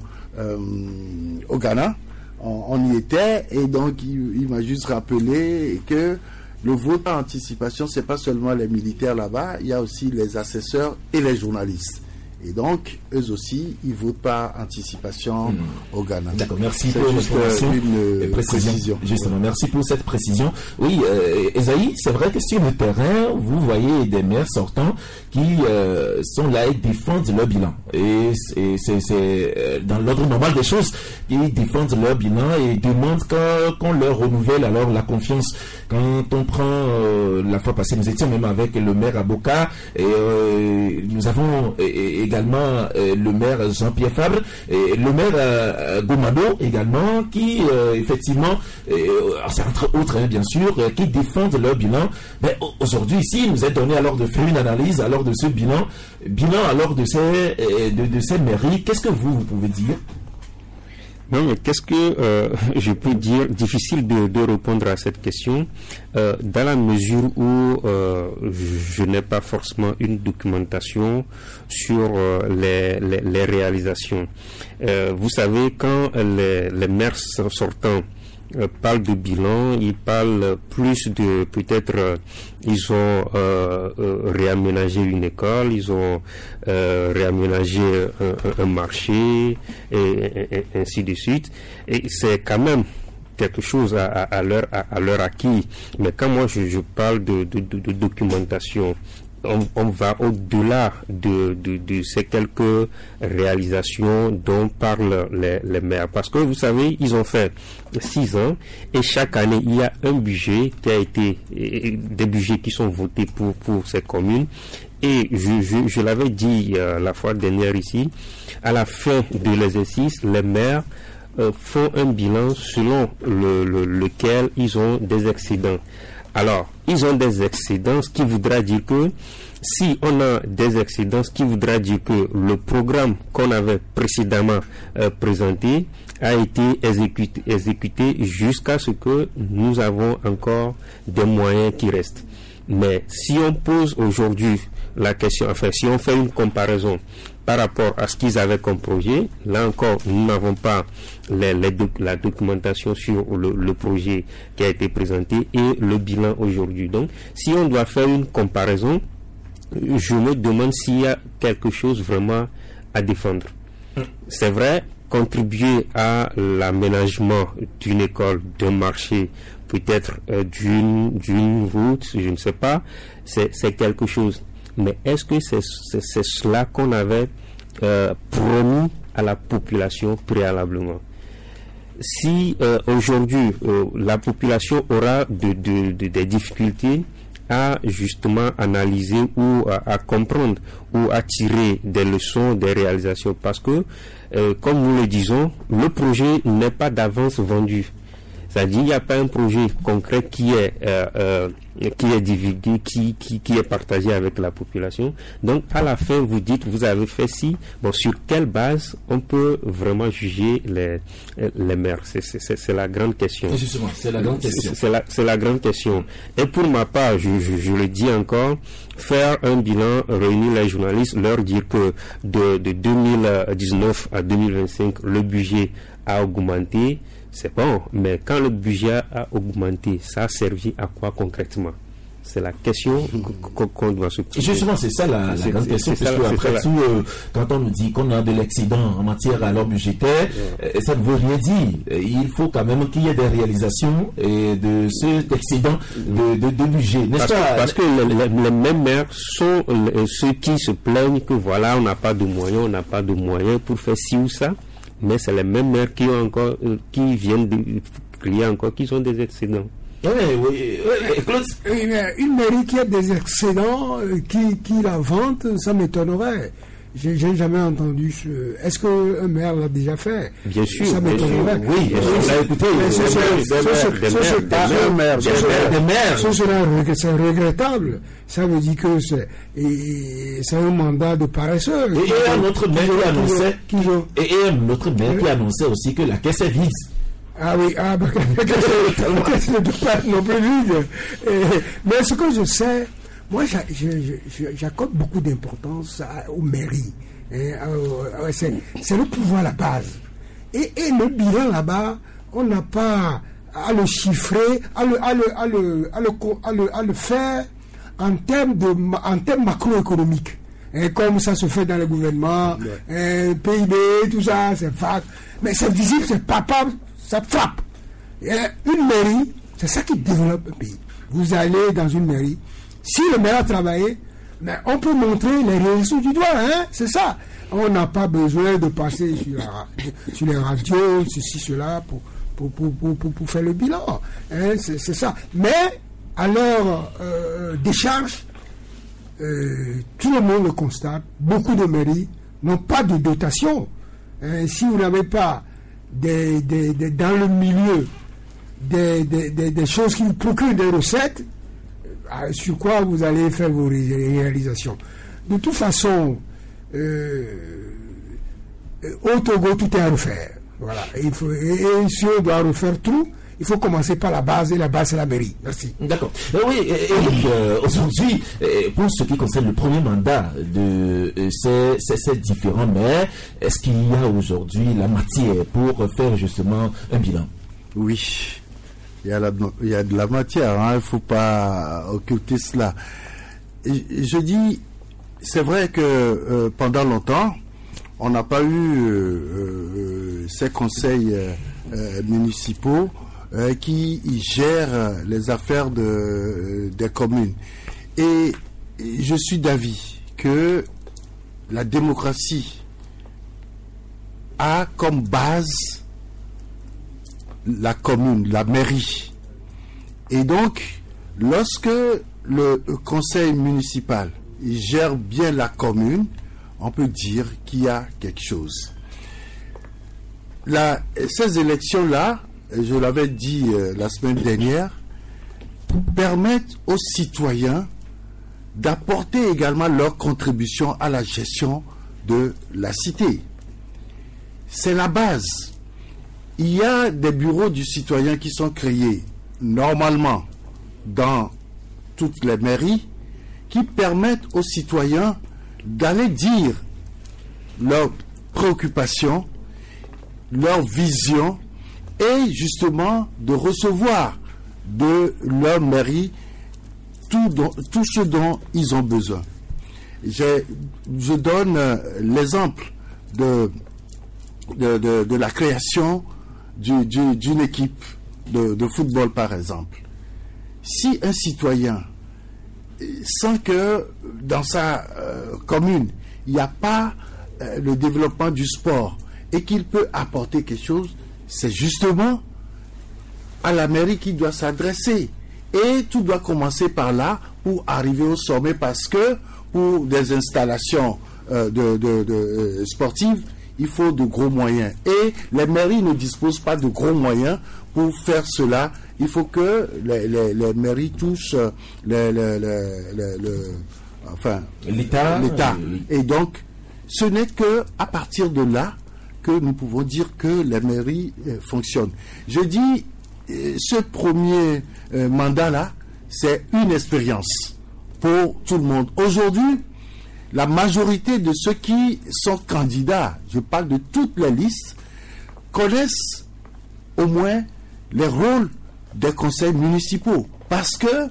au Ghana, on y était, et donc il m'a juste rappelé que le vote par anticipation, c'est pas seulement les militaires là-bas, il y a aussi les assesseurs et les journalistes. Et donc, eux aussi, ils votent par anticipation au Ghana. D'accord, merci pour une précision. Justement, merci pour cette précision. Oui, Esaïe, c'est vrai que sur le terrain, vous voyez des maires sortants qui sont là et défendent leur bilan. Et c'est dans l'ordre normal des choses, ils défendent leur bilan et demandent qu'on leur renouvelle alors la confiance. Quand on prend la fois passée, nous étions même avec le maire Aboka et nous avons également le maire Jean-Pierre Fabre et le maire Gomado également qui effectivement c'est entre autres bien sûr qui défendent leur bilan. Mais aujourd'hui ici il nous est donné alors de faire une analyse alors de ce bilan alors de ces mairies. Qu'est-ce que vous pouvez dire? Non, mais qu'est-ce que je peux dire? Difficile de répondre à cette question dans la mesure où je n'ai pas forcément une documentation sur les réalisations. Vous savez, quand les maires sortants parlent de bilan, ils parlent plus de peut-être ils ont réaménagé une école, ils ont réaménagé un marché et ainsi de suite, et c'est quand même quelque chose à leur acquis. Mais quand moi je parle de documentation, on va au-delà de ces quelques réalisations dont parlent les maires. Parce que vous savez, ils ont fait 6 ans et chaque année, il y a un budget qui a été, des budgets qui sont votés pour ces communes. Et je l'avais dit la fois dernière ici, à la fin de l'exercice, les maires font un bilan selon lequel ils ont des excédents. Alors, ils ont des excédents, ce qui voudra dire que si on a des excédents, ce qui voudra dire que le programme qu'on avait précédemment présenté a été exécuté jusqu'à ce que nous avons encore des moyens qui restent. Mais si on pose aujourd'hui la question, enfin si on fait une comparaison par rapport à ce qu'ils avaient comme projet, là encore nous n'avons pas la documentation sur le projet qui a été présenté et le bilan aujourd'hui. Donc si on doit faire une comparaison, je me demande s'il y a quelque chose vraiment à défendre. C'est vrai, contribuer à l'aménagement d'une école, d'un marché, peut-être d'une route, je ne sais pas, c'est quelque chose. Mais est-ce que c'est cela qu'on avait promis à la population préalablement? Si aujourd'hui la population aura des difficultés à justement analyser ou à comprendre ou à tirer des leçons des réalisations, parce que comme nous le disons, le projet n'est pas d'avance vendu. C'est-à-dire il n'y a pas un projet concret qui est divulgué, qui est partagé avec la population. Donc à la fin vous dites vous avez fait ci, bon, sur quelle base on peut vraiment juger les maires? C'est la grande question. Justement, c'est la grande question. C'est la grande question. Et pour ma part, je le dis encore, faire un bilan, réunir les journalistes, leur dire que de 2019 à 2025 le budget a augmenté, c'est bon, mais quand le budget a augmenté, ça a servi à quoi concrètement? C'est la question qu'on doit se poser. Justement, c'est ça la grande question, parce que après tout, quand on nous dit qu'on a de l'excédent en matière alors budgétaire, ça ne veut rien dire. Il faut quand même qu'il y ait des réalisations de cet excédent de budget, n'est-ce pas? Parce que les mêmes maires sont ceux qui se plaignent que voilà, on n'a pas de moyens pour faire ci ou ça, mais c'est les mêmes maires qui viennent de crier encore qu'ils ont des excédents. Oui. Une mairie qui a des excédents, qui la vante, ça m'étonnerait. J'ai jamais entendu Est-ce qu'un maire l'a déjà fait? Bien sûr. Ça m'étonnerait. Oui, on l'a écouté. Des maires. C'est regrettable. Ça veut dire que c'est un mandat de paresseux. Et un autre maire qui annonçait aussi que la caisse est vide. Ah oui, parce que la caisse ne doit pas être non plus vide. Mais ce que je sais, moi, j'accorde beaucoup d'importance aux mairies. C'est le pouvoir à la base. Et le bilan là-bas, on n'a pas à le chiffrer, à le faire en termes macroéconomiques. Comme ça se fait dans le gouvernement, PIB, tout ça, c'est vague. Mais c'est visible, c'est palpable, ça frappe. Une mairie, c'est ça qui développe un pays. Vous allez dans une mairie, si le maire a travaillé, mais on peut montrer les résultats du doigt, c'est ça. On n'a pas besoin de passer sur les radios, ceci, cela, pour faire le bilan. C'est ça. Mais, à leur décharge, tout le monde le constate, beaucoup de mairies n'ont pas de dotation. Si vous n'avez pas dans le milieu des choses qui vous procurent des recettes, sur quoi vous allez faire vos réalisations. De toute façon, au Togo, tout est à refaire. Voilà. Et si on doit refaire tout, il faut commencer par la base, et la base, c'est la mairie. Merci. D'accord. Oui, Eric, aujourd'hui, pour ce qui concerne le premier mandat de ces différents maires, est-ce qu'il y a aujourd'hui la matière pour faire justement un bilan? Oui. Il y a de la matière, il ne faut pas occulter cela. Je dis, c'est vrai que pendant longtemps, on n'a pas eu ces conseils municipaux qui gèrent les affaires des communes. Et je suis d'avis que la démocratie a comme base la commune, la mairie. Et donc, lorsque le conseil municipal gère bien la commune, on peut dire qu'il y a quelque chose. Ces élections-là, je l'avais dit la semaine dernière, permettent aux citoyens d'apporter également leur contribution à la gestion de la cité. C'est la base. Il y a des bureaux du citoyen qui sont créés normalement dans toutes les mairies qui permettent aux citoyens d'aller dire leurs préoccupations, leurs visions et justement de recevoir de leur mairie tout ce dont ils ont besoin. Je donne l'exemple de la création d'une équipe de football, par exemple. Si un citoyen sent que dans sa commune, il n'y a pas le développement du sport et qu'il peut apporter quelque chose, c'est justement à la mairie qu'il doit s'adresser. Et tout doit commencer par là pour arriver au sommet, parce que pour des installations sportives, il faut de gros moyens. Et les mairies ne disposent pas de gros moyens pour faire cela. Il faut que les mairies touchent l'État. Et donc, ce n'est qu'à partir de là que nous pouvons dire que les mairies fonctionnent. Je dis, ce premier mandat-là, c'est une expérience pour tout le monde. Aujourd'hui, la majorité de ceux qui sont candidats, je parle de toutes les listes, connaissent au moins les rôles des conseils municipaux. Parce que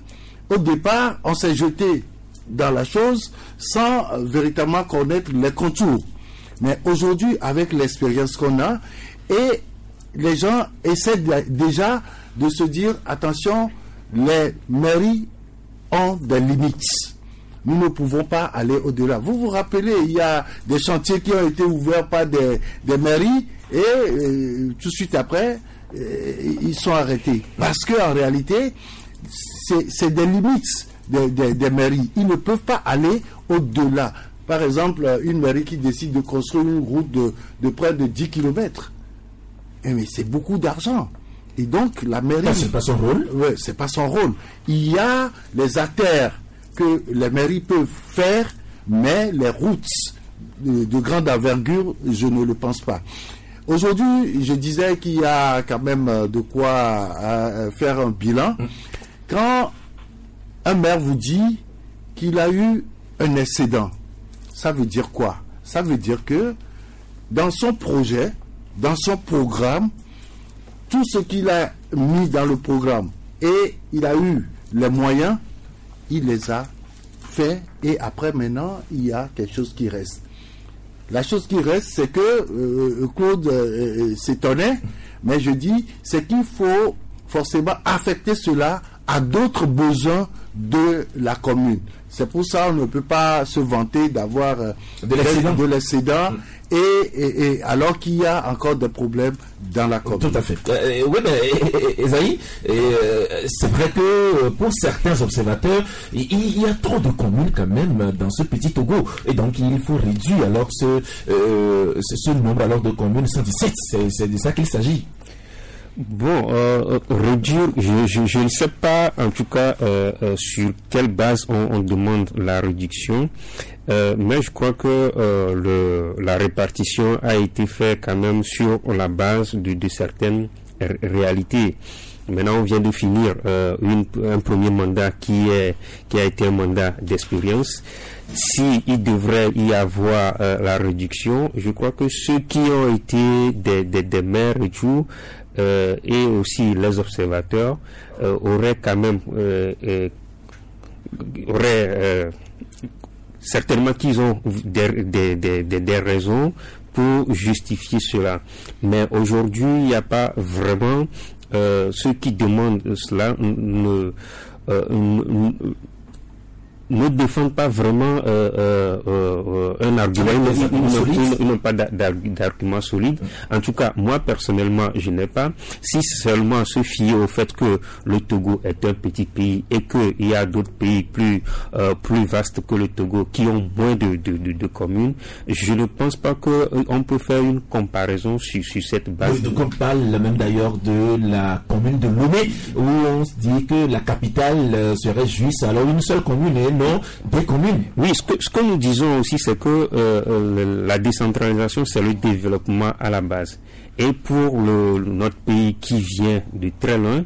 au départ, on s'est jeté dans la chose sans véritablement connaître les contours. Mais aujourd'hui, avec l'expérience qu'on a, et les gens essaient déjà de se dire, attention, les mairies ont des limites. Nous ne pouvons pas aller au-delà. Vous vous rappelez, il y a des chantiers qui ont été ouverts par des mairies et tout de suite après, ils sont arrêtés. Parce qu'en réalité, c'est des limites des mairies. Ils ne peuvent pas aller au-delà. Par exemple, une mairie qui décide de construire une route de près de 10 km. Mais c'est beaucoup d'argent. Et donc, la mairie... c'est pas son rôle. Oui, c'est pas son rôle. Il y a les artères que les mairies peuvent faire, mais les routes de grande envergure, je ne le pense pas. Aujourd'hui, je disais qu'il y a quand même de quoi faire un bilan. Quand un maire vous dit qu'il a eu un excédent, ça veut dire quoi? Ça veut dire que dans son projet, dans son programme, tout ce qu'il a mis dans le programme et il a eu les moyens, il les a fait et après maintenant, il y a quelque chose qui reste. La chose qui reste, c'est que Claude s'étonnait, mais je dis, c'est qu'il faut forcément affecter cela à d'autres besoins de la commune. C'est pour ça qu'on ne peut pas se vanter d'avoir de l'excédent et alors qu'il y a encore des problèmes dans la commune. Tout à fait. Oui, mais Esaïe, c'est vrai que pour certains observateurs, il y a trop de communes quand même dans ce petit Togo. Et donc il faut réduire alors ce nombre alors de communes 117. C'est de ça qu'il s'agit. Bon, réduire, je ne sais pas en tout cas sur quelle base on demande la réduction, mais je crois que la répartition a été faite quand même sur la base de certaines réalités. Maintenant, on vient de finir un premier mandat qui a été un mandat d'expérience. Si il devrait y avoir la réduction, je crois que ceux qui ont été des maires et tout, et aussi les observateurs auraient quand même certainement qu'ils ont des raisons pour justifier cela. Mais aujourd'hui, il n'y a pas vraiment ceux qui demandent cela ne défendent pas vraiment un argument, ils n'ont pas d'argument solide. En tout cas, moi personnellement, je n'ai pas. Si seulement se fier au fait que le Togo est un petit pays et qu'il y a d'autres pays plus vastes que le Togo qui ont moins de communes, je ne pense pas qu'on peut faire une comparaison sur cette base. Donc on parle même d'ailleurs de la commune de Lomé où on se dit que la capitale serait juste alors une seule commune et non des communes. Oui, ce que nous disons aussi, c'est que la décentralisation, c'est le développement à la base. Et pour notre pays qui vient de très loin,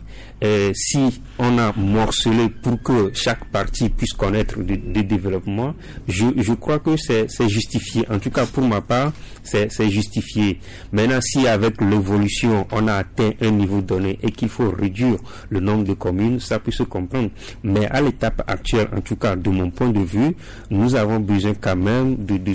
si on a morcelé pour que chaque partie puisse connaître des développements, je crois que c'est justifié. En tout cas, pour ma part, c'est justifié. Maintenant, si avec l'évolution, on a atteint un niveau donné et qu'il faut réduire le nombre de communes, ça peut se comprendre. Mais à l'étape actuelle, en tout cas, de mon point de vue, nous avons besoin quand même de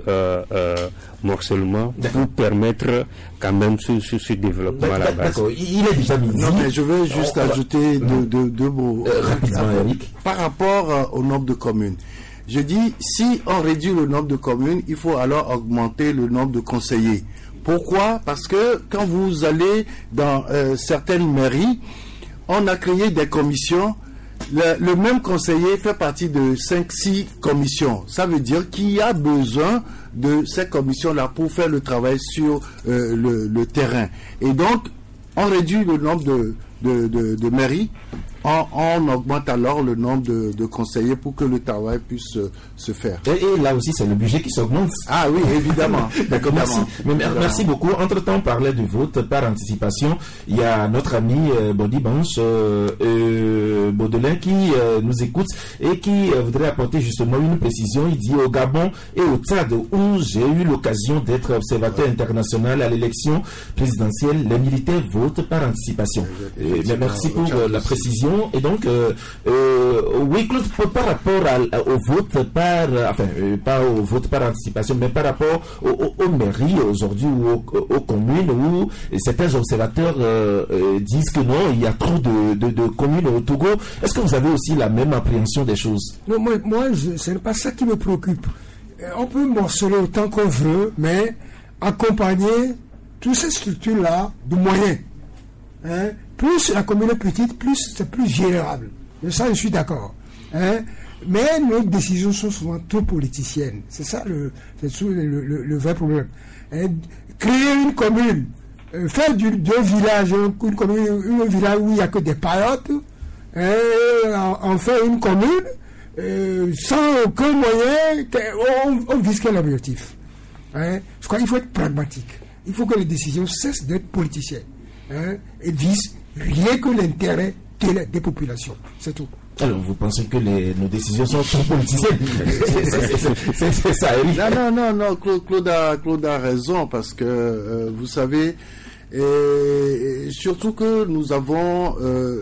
ce morcellement pour permettre quand même ce développement à la base. D'accord, il est déjà mis. Non, mais je veux juste ajouter deux mots rapidement, Eric. Par rapport au nombre de communes. Je dis, si on réduit le nombre de communes, il faut alors augmenter le nombre de conseillers. Pourquoi? Parce que quand vous allez dans certaines mairies, on a créé des commissions. Le même conseiller fait partie de 5-6 commissions. Ça veut dire qu'il y a besoin de ces commissions-là pour faire le travail sur le terrain. Et donc, on réduit le nombre de mairies, on augmente alors le nombre de conseillers pour que le travail puisse se faire. Et là aussi, c'est le budget qui s'augmente. Ah oui, évidemment. D'accord, merci. Merci beaucoup. Entre-temps, on parlait du vote par anticipation. Il y a notre ami Bodi Banche Baudelin qui nous écoute et qui voudrait apporter justement une précision. Il dit au Gabon et au Tchad, où j'ai eu l'occasion d'être observateur international à l'élection présidentielle, les militaires votent par anticipation. Mais merci pour la précision. décision. Et donc, oui, Claude, par rapport au vote pas au vote par anticipation, mais par rapport aux mairies aujourd'hui ou aux communes où certains observateurs disent que non, il y a trop de communes au Togo. Est-ce que vous avez aussi la même appréhension des choses? Non, moi ce n'est pas ça qui me préoccupe. On peut morceler autant qu'on veut, mais accompagner toutes ces structures-là de moyens. Plus la commune est petite, plus c'est plus gérable. De ça, je suis d'accord. Mais nos décisions sont souvent trop politiciennes. C'est ça le vrai problème. Créer une commune, faire d'un village, une commune, un village où il n'y a que des paillotes, en faire une commune, sans aucun moyen, on vise quel objectif. Je crois qu'il faut être pragmatique. Il faut que les décisions cessent d'être politiciennes. Et visent rien que l'intérêt des populations. C'est tout. Alors, vous pensez que nos décisions sont trop politiciennes? C'est ça, Eric. Non, Claude a raison, parce que, vous savez, surtout que nous avons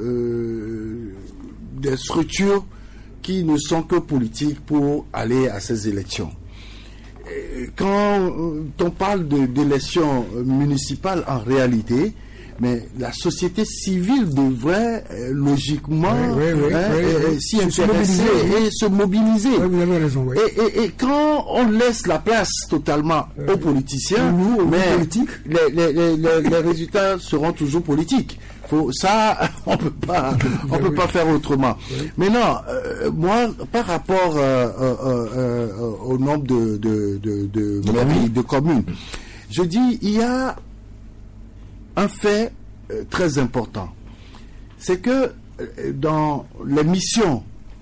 des structures qui ne sont que politiques pour aller à ces élections. Quand on parle d'élections municipales, en réalité, mais la société civile devrait logiquement s'y intéresser et se mobiliser. Vous avez raison, et quand on laisse la place totalement aux politiciens, les résultats seront toujours politiques. Ça, on peut pas faire autrement. Mais non, moi, par rapport au nombre de communes, je dis, il y a un fait très important, c'est que dans les missions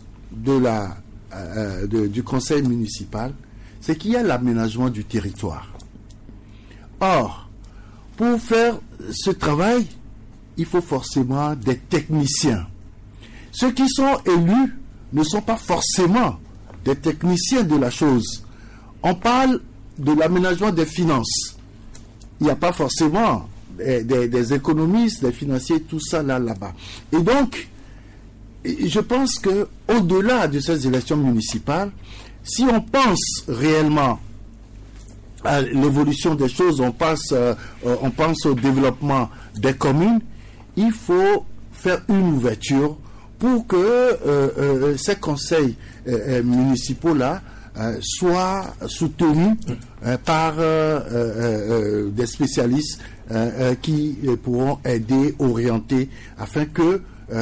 du conseil municipal, c'est qu'il y a l'aménagement du territoire. Or, pour faire ce travail, il faut forcément des techniciens. Ceux qui sont élus ne sont pas forcément des techniciens de la chose. On parle de l'aménagement des finances. Il n'y a pas forcément des économistes, des financiers, tout ça là-bas. Et donc, je pense que au-delà de ces élections municipales, si on pense réellement à l'évolution des choses, on pense au développement des communes, il faut faire une ouverture pour que ces conseils municipaux-là soient soutenus par des spécialistes qui pourront aider, orienter, afin que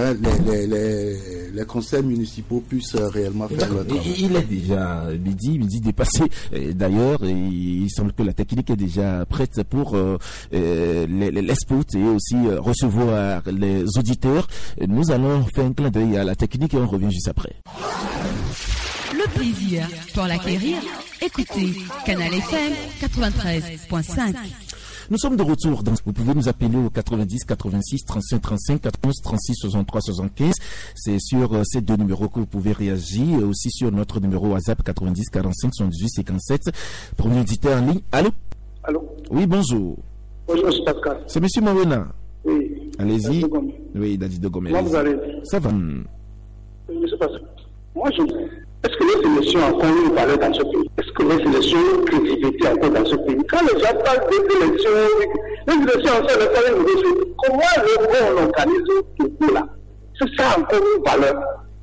les conseils municipaux puissent réellement faire leur travail. Il est déjà midi dépassé. D'ailleurs, il semble que la technique est déjà prête pour les spots et aussi recevoir les auditeurs. Nous allons faire un clin d'œil à la technique et on revient juste après. Le plaisir pour l'acquérir, écoutez Canal FM 93.5. Nous sommes de retour. Vous pouvez nous appeler au 90 86 35 35 14 36 63 75. C'est sur ces deux numéros que vous pouvez réagir. Aussi sur notre numéro WhatsApp 90 45 78 57. Premier auditeur en ligne. Allô? Allô? Oui, bonjour. Bonjour, c'est Pascal. C'est Monsieur Mawena. Oui. Allez-y. Oui, Dadi de Gomez. Comment vous allez? Ça va. Monsieur Pascal. Moi, est-ce que les élections ont encore une valeur dans ce pays? Est-ce que les élections ont une crédibilité encore dans ce pays? Quand les gens parlent des élections en fait, comment on organise tout là? C'est ça encore une valeur.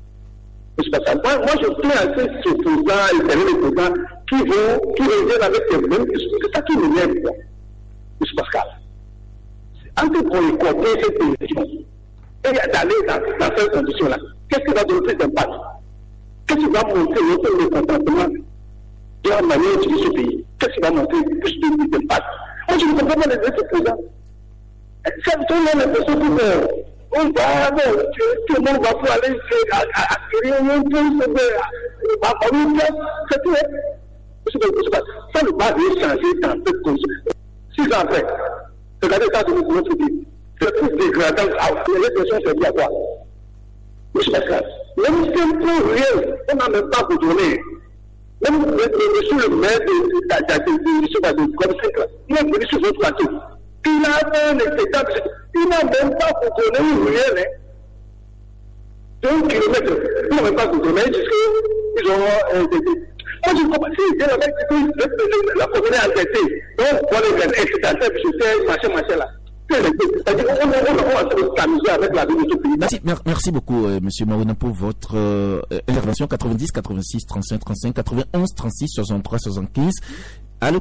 Moi, je plains à ces opposants et les opposants qui reviennent avec les mêmes discours. C'est ça qui m'énerve, quoi. M. Pascal. Entre boycotter cette élection et d'aller dans ces conditions-là, qu'est-ce qui va donner d'impact? Qu'est-ce qui va montrer le comportement de la manière d'utiliser ce pays? Qu'est-ce qui va montrer plus d'impact? Moi, je ne comprends pas les opposants. C'est une l'impression que tout le monde va pouvoir aller acquérir un peu, c'est tout. Ça ne va rien changer dans cette condition. 6 ans après, regardez ça de notre pays. C'est plus dégradant. L'élection, c'est bien quoi? Monsieur Pascal, même si on peut rien, on n'a même pas pour donner. Même monsieur le maire de Comsec, il est venu sur votre plateau. Il a un spectacle, il n'a même pas pour donner rien. de 1 kilomètre, ils n'ont même pas goudronné jusqu'ils ont moi, je comprends, si j'ai la mec, la commune est arrêtée. Donc, on est machin là. Merci beaucoup, Monsieur Marouna, pour votre intervention. 90 86 35 35 91 36 63 75. Allô?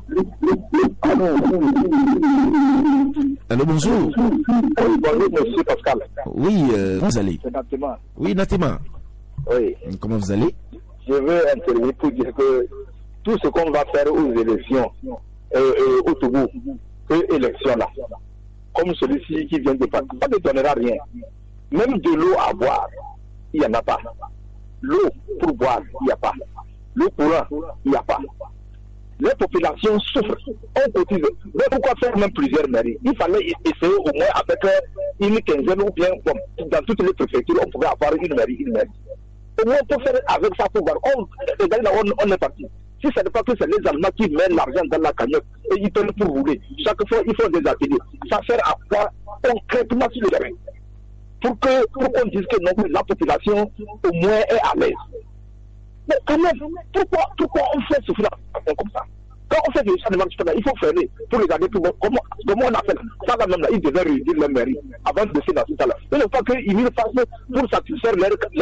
Allô, bonjour. Bonjour, Monsieur Pascal. Oui, comment vous allez? C'est Natima. Oui, Natima. Oui. Comment vous allez? Je veux intervenir pour dire que tout ce qu'on va faire aux élections au Togo, ces élections-là, comme celui-ci qui vient de passer, ça ne donnera rien. Même de l'eau à boire, il n'y en a pas. L'eau pour boire, il n'y a pas. Le courant, il n'y a pas. Les populations souffrent. On cotise. Mais pourquoi faire même plusieurs mairies? Il fallait essayer au moins avec une quinzaine ou bien dans toutes les préfectures, on pouvait avoir une mairie. Au moins, on peut faire avec ça pour voir. On est parti. Si ce n'est pas que c'est les Allemands qui mettent l'argent dans la cagnotte et ils payent pour rouler, chaque fois ils font des ateliers. Ça sert à quoi concrètement sur le terrain? Pour qu'on dise que non, la population au moins est à l'aise. Mais quand même, pourquoi on fait souffrir comme ça? Quand on fait des choses, il faut freiner pour regarder comment on a fait. Ça là même là, ils devaient réunir leur mairie avant de se lancer ça là. Il ne faut pas qu'ils fassent pour satisfaire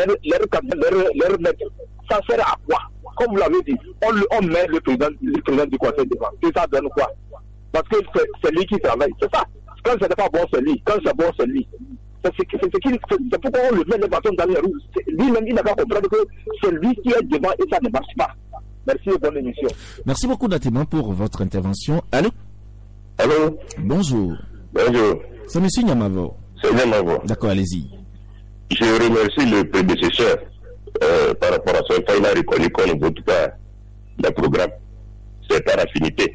leur maître. Ça sert à quoi? Comme vous l'avez dit, on met le président du conseil de défense. Et ça donne quoi? Parce que c'est lui qui travaille. C'est ça. Quand ce n'est pas bon, c'est lui. Quand c'est bon, c'est lui. C'est pourquoi on le met les bâtons dans les roues. Lui-même, il n'a pas compris que c'est lui qui est devant et ça ne marche pas. Merci et bonne émission. Merci beaucoup, Natima, pour votre intervention. Allô? Allô? Bonjour. Bonjour. C'est M. Nyamavo. C'est Nyamavo. D'accord, allez-y. Je remercie le prédécesseur par rapport à son temps. Il a reconnu qu'on ne vote pas le programme. C'est par affinité.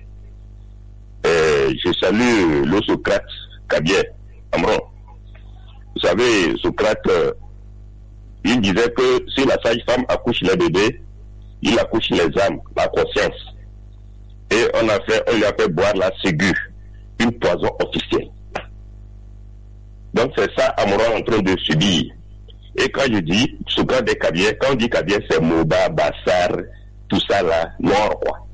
Je salue le Socrate Kabien Amron. Vous savez, Socrate, il disait que si la sage-femme accouche les bébés, il accouche les âmes, la conscience. Et on lui a fait boire la Ségur, une poison officielle. Donc c'est ça Amron en train de subir. Et quand je dis Socrate des Kabien, quand on dit Kabien, c'est Moba, Bassar, tout ça là, noir quoi.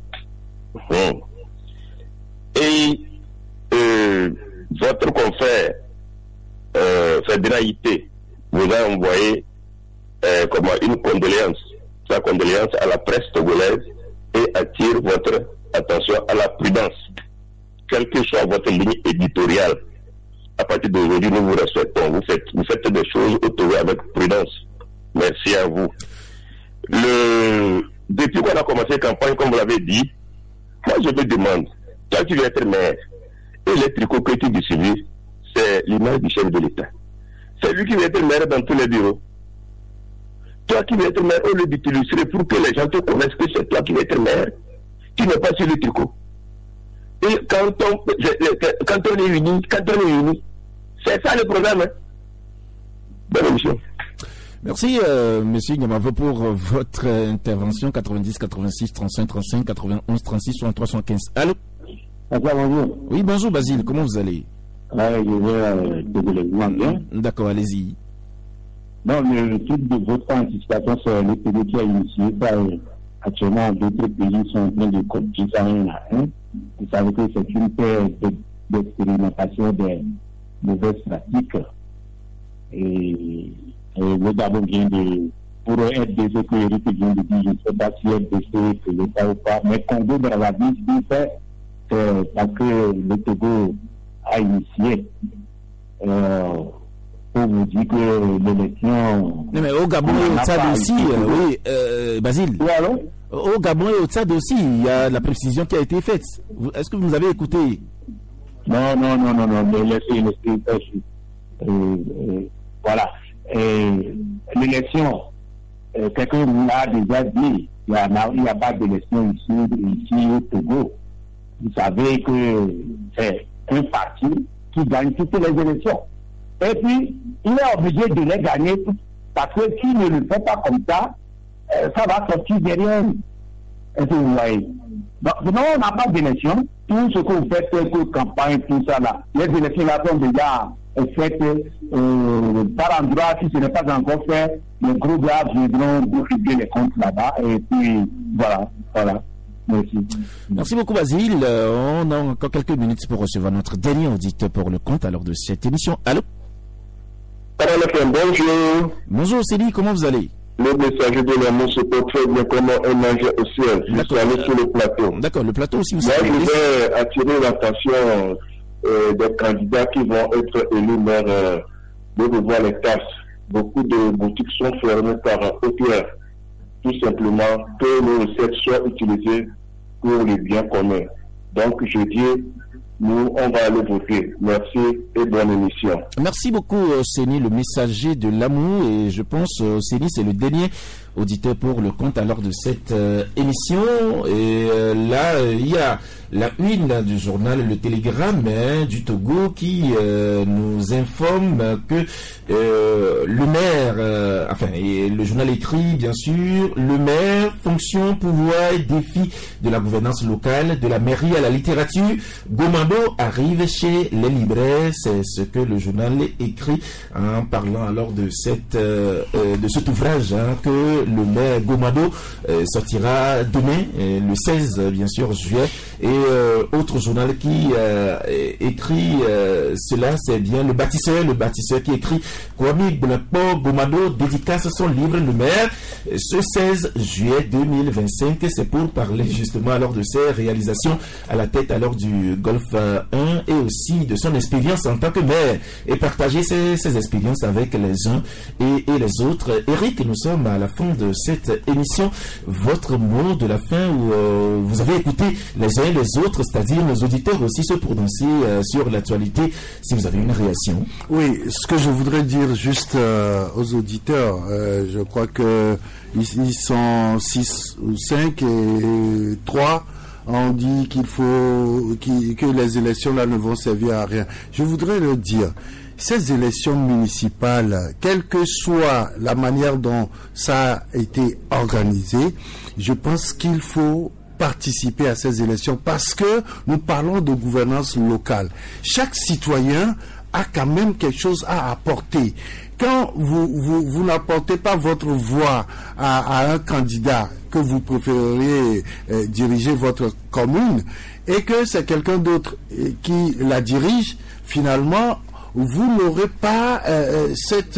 Et votre confrère Fédéralité vous a envoyé une condoléance, sa condoléance à la presse togolaise et attire votre attention à la prudence. Quelle que soit votre ligne éditoriale, à partir d'aujourd'hui, nous vous respectons. Vous faites des choses au Togo avec prudence. Merci à vous. Depuis qu'on a commencé la campagne, comme vous l'avez dit, moi je me demande, toi tu veux être maire, et les tricots que tu distribues, c'est l'image du chef de l'État. C'est lui qui va être maire dans tous les bureaux. Toi qui vas être maire, au lieu de t'illustrer pour que les gens te connaissent que c'est toi qui vas être maire, tu n'es pas sur le tricot. Et quand on est unis, c'est ça le problème. Hein? Bonne émission. Merci, monsieur Nyamavo, pour votre intervention. 90 86 35 35 91 36 63 75. Allô? Bonjour. Oui, bonjour Basile, comment vous allez? D'accord, allez-y. Non, le truc de votre anticipation sur le pays qui a initié ça, actuellement, d'autres pays sont en train de copier ça un à un. Vous savez que c'est une paire d'expérimentation des mauvaises pratiques. Et le Gabon vient pour RDC que Eric vient de dire, je ne sais pas si RDC c'est l'État ou pas, mais Congo dans la vie, c'est parce que le Togo a initié pour vous dire que l'élection... Non mais au Gabon et au Tchad aussi, oui, Basile. Oui, alors? Au Gabon et au Tchad aussi, il y a la précision qui a été faite. Est-ce que vous nous avez écouté? Non, mais laissez. Voilà. L'élection, quelqu'un l'a déjà dit, il n'y a pas d'élection ici au Togo. Vous savez que c'est un parti qui gagne toutes les élections. Et puis, il est obligé de les gagner parce que s'il ne le fait pas comme ça, ça va sortir derrière. Est-ce que vous voyez? Donc, non, on n'a pas d'élection. Tout ce que vous faites, que campagne, tout ça là, les élections là sont déjà est faite par endroit. Si ce n'est pas encore fait, les groupes là viendront distribuer les comptes là-bas. Et puis, voilà. Merci. Merci beaucoup, Basile. On a encore quelques minutes pour recevoir notre dernier auditeur pour le compte alors de cette émission. Allô? Bonjour. Bonjour, Céline, comment vous allez? Le messager de l'amour se porte très bien comme un ange au ciel. Je suis allé sur le plateau. D'accord, le plateau aussi. Moi, je vais attirer l'attention des candidats qui vont être élus maire de revoir les taxes. Beaucoup de boutiques sont fermées par OPR. Tout simplement que les recettes soient utilisées pour les biens communs. Donc, je dis, nous, on va aller voter. Merci et bonne émission. Merci beaucoup, Séni, le messager de l'amour. Et je pense, Séni, c'est le dernier auditeur pour le compte alors de cette émission. Et là, il y a la une du journal Le Télégramme du Togo qui nous informe que le maire, et le journal écrit bien sûr, le maire, fonction, pouvoir et défi de la gouvernance locale, de la mairie à la littérature, Gomando arrive chez les libraires. C'est ce que le journal écrit en parlant alors de cet ouvrage que le maire Gomando sortira demain, le 16 bien sûr juillet. Et autre journal qui écrit cela, c'est bien le bâtisseur qui écrit Kwame Blackpo Gomando dédicace son livre Le Maire ce 16 juillet 2025. C'est pour parler justement alors de ses réalisations à la tête alors du Golfe 1 et aussi de son expérience en tant que maire et partager ses expériences avec les uns et les autres. Eric, nous sommes à la fin de cette émission. Votre mot de la fin où vous avez écouté les uns et les autres, c'est-à-dire nos auditeurs aussi se prononcer sur l'actualité, si vous avez une réaction. Oui, ce que je voudrais dire juste aux auditeurs, je crois que ils sont 6 ou 5 et 3 on dit que les élections là ne vont servir à rien. Je voudrais le dire, ces élections municipales, quelle que soit la manière dont ça a été organisé, je pense qu'il faut participer à ces élections parce que nous parlons de gouvernance locale. Chaque citoyen a quand même quelque chose à apporter. Quand vous n'apportez pas votre voix à un candidat que vous préféreriez diriger votre commune et que c'est quelqu'un d'autre qui la dirige, finalement, vous n'aurez pas cette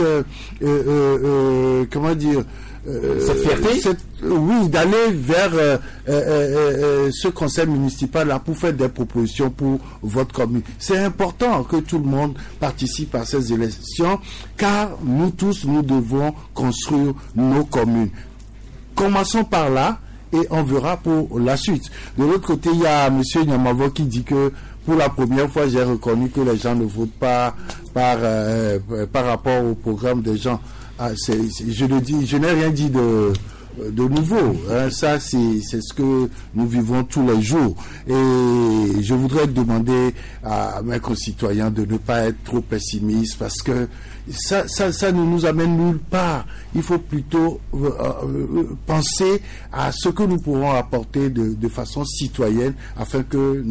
comment dire cette fierté, oui, d'aller vers ce conseil municipal là pour faire des propositions pour votre commune. C'est important que tout le monde participe à ces élections car nous tous, nous devons construire nos communes. Commençons par là et on verra pour la suite. De l'autre côté, il y a M. Nyamavo qui dit que pour la première fois, j'ai reconnu que les gens ne votent pas par rapport au programme des gens. Je le dis, je n'ai rien dit de nouveau. Ça, c'est ce que nous vivons tous les jours. Et je voudrais demander à mes concitoyens de ne pas être trop pessimistes parce que ça ne nous amène nulle part. Il faut plutôt penser à ce que nous pourrons apporter de façon citoyenne afin que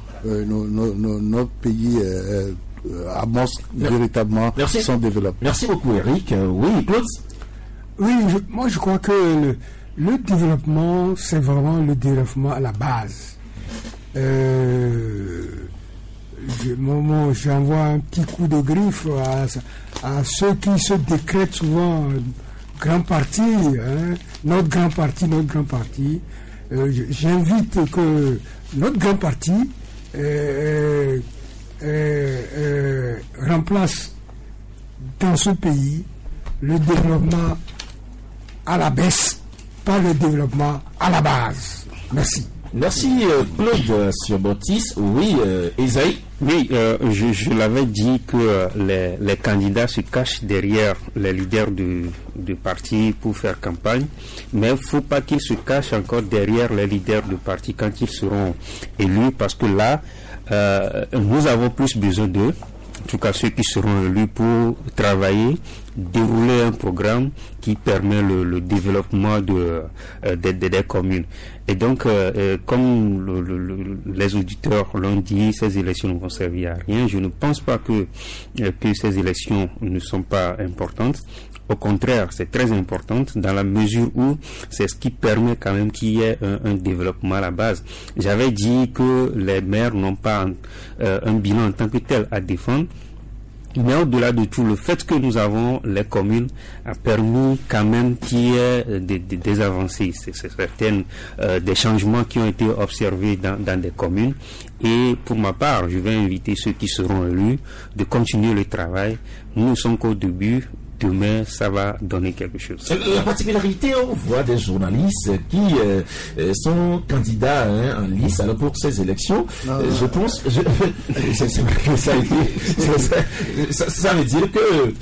notre pays amorce véritablement son développement. Merci beaucoup, Eric. Oui, Claude? Oui, moi je crois que le développement, c'est vraiment le développement à la base. J'envoie un petit coup de griffe à ceux qui se décrètent souvent grand parti, notre grand parti. J'invite que notre grand parti remplace dans ce pays le développement à la baisse, pas le développement à la base. Merci. Merci Claude Siobotis. Oui, Isaïe. Oui, je l'avais dit que les candidats se cachent derrière les leaders de partis pour faire campagne, mais il ne faut pas qu'ils se cachent encore derrière les leaders de partis quand ils seront élus, parce que là, nous avons plus besoin d'eux. en tout cas ceux qui seront élus, pour travailler, dérouler un programme qui permet le développement des communes. Et donc, comme les auditeurs l'ont dit, ces élections ne vont servir à rien. Je ne pense pas que ces élections ne sont pas importantes. Au contraire, c'est très importante dans la mesure où c'est ce qui permet quand même qu'il y ait un développement à la base. J'avais dit que les maires n'ont pas un bilan en tant que tel à défendre. Mais au-delà de tout, le fait que nous avons les communes a permis quand même qu'il y ait des avancées. C'est certaines des changements qui ont été observés dans des communes. Et pour ma part, je vais inviter ceux qui seront élus de continuer le travail. Nous ne sommes qu'au début. Demain, ça va donner quelque chose. La particularité, on voit des journalistes qui sont candidats en lice alors pour ces élections. Je pense, ça veut dire que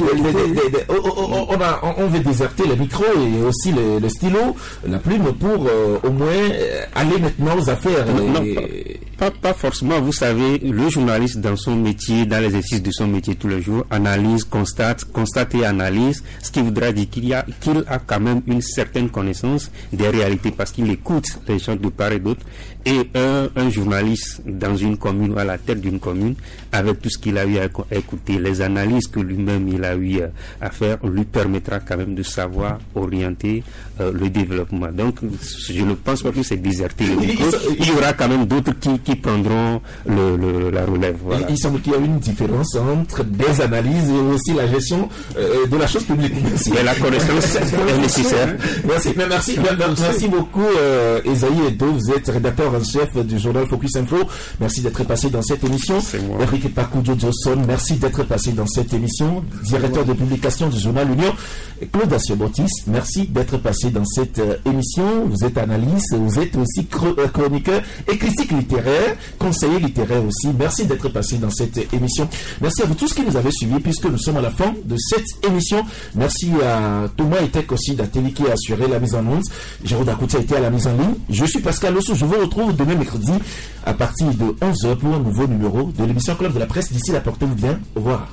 on veut déserter les micros et aussi le stylo, la plume pour au moins aller maintenant aux affaires. Pas forcément. Vous savez, le journaliste dans son métier, dans l'exercice de son métier tous les jours, analyse, constate et analyse, ce qui voudra dire qu'il a quand même une certaine connaissance des réalités parce qu'il écoute les gens de part et d'autre. Et un journaliste dans une commune ou à la tête d'une commune, avec tout ce qu'il a eu à écouter, les analyses que lui-même il a eu à faire, lui permettra quand même de savoir orienter le développement. Donc, je ne pense pas que c'est déserté le micro. Il y aura quand même d'autres qui prendront la relève. Voilà. Il semble qu'il y a une différence entre des analyses et aussi la gestion de la chose publique. Mais la connaissance est nécessaire. Merci beaucoup, Esaïe Edo. Vous êtes rédacteur en chef du journal Focus Info. Merci d'être passé dans cette émission. Eric Pakudio Johnson, merci d'être passé dans cette émission. Directeur de publication du journal Union. Claude Assiobotis, merci d'être passé dans cette émission. Vous êtes analyste, vous êtes aussi chroniqueur et critique littéraire, conseiller littéraire aussi. Merci d'être passé dans cette émission. Merci à vous tous qui nous avez suivis puisque nous sommes à la fin de cette émission. Merci à Thomas Etek aussi d'Ateli qui a assuré la mise en onde. Jérôme Dakouti a été à la mise en ligne. Je suis Pascal Lossou. Je vous retrouve demain mercredi à partir de 11h pour un nouveau numéro de l'émission Club de la Presse. D'ici là, portez-vous bien. Au revoir.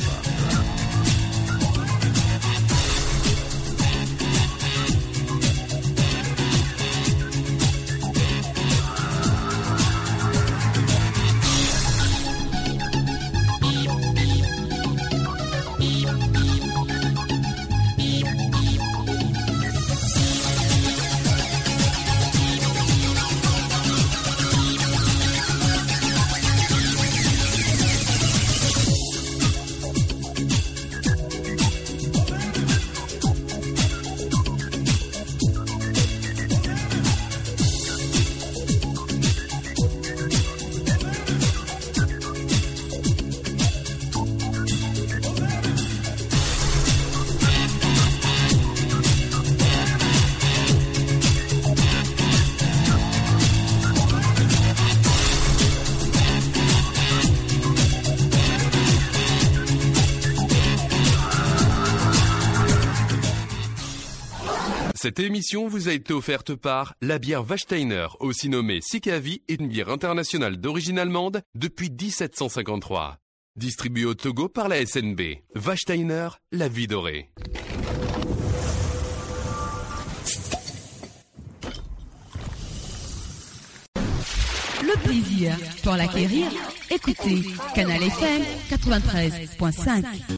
Cette émission vous a été offerte par la bière Wachsteiner, aussi nommée Sikavi, est une bière internationale d'origine allemande depuis 1753. Distribuée au Togo par la SNB. Wachsteiner, la vie dorée. Le plaisir pour l'acquérir, écoutez Canal FM 93.5.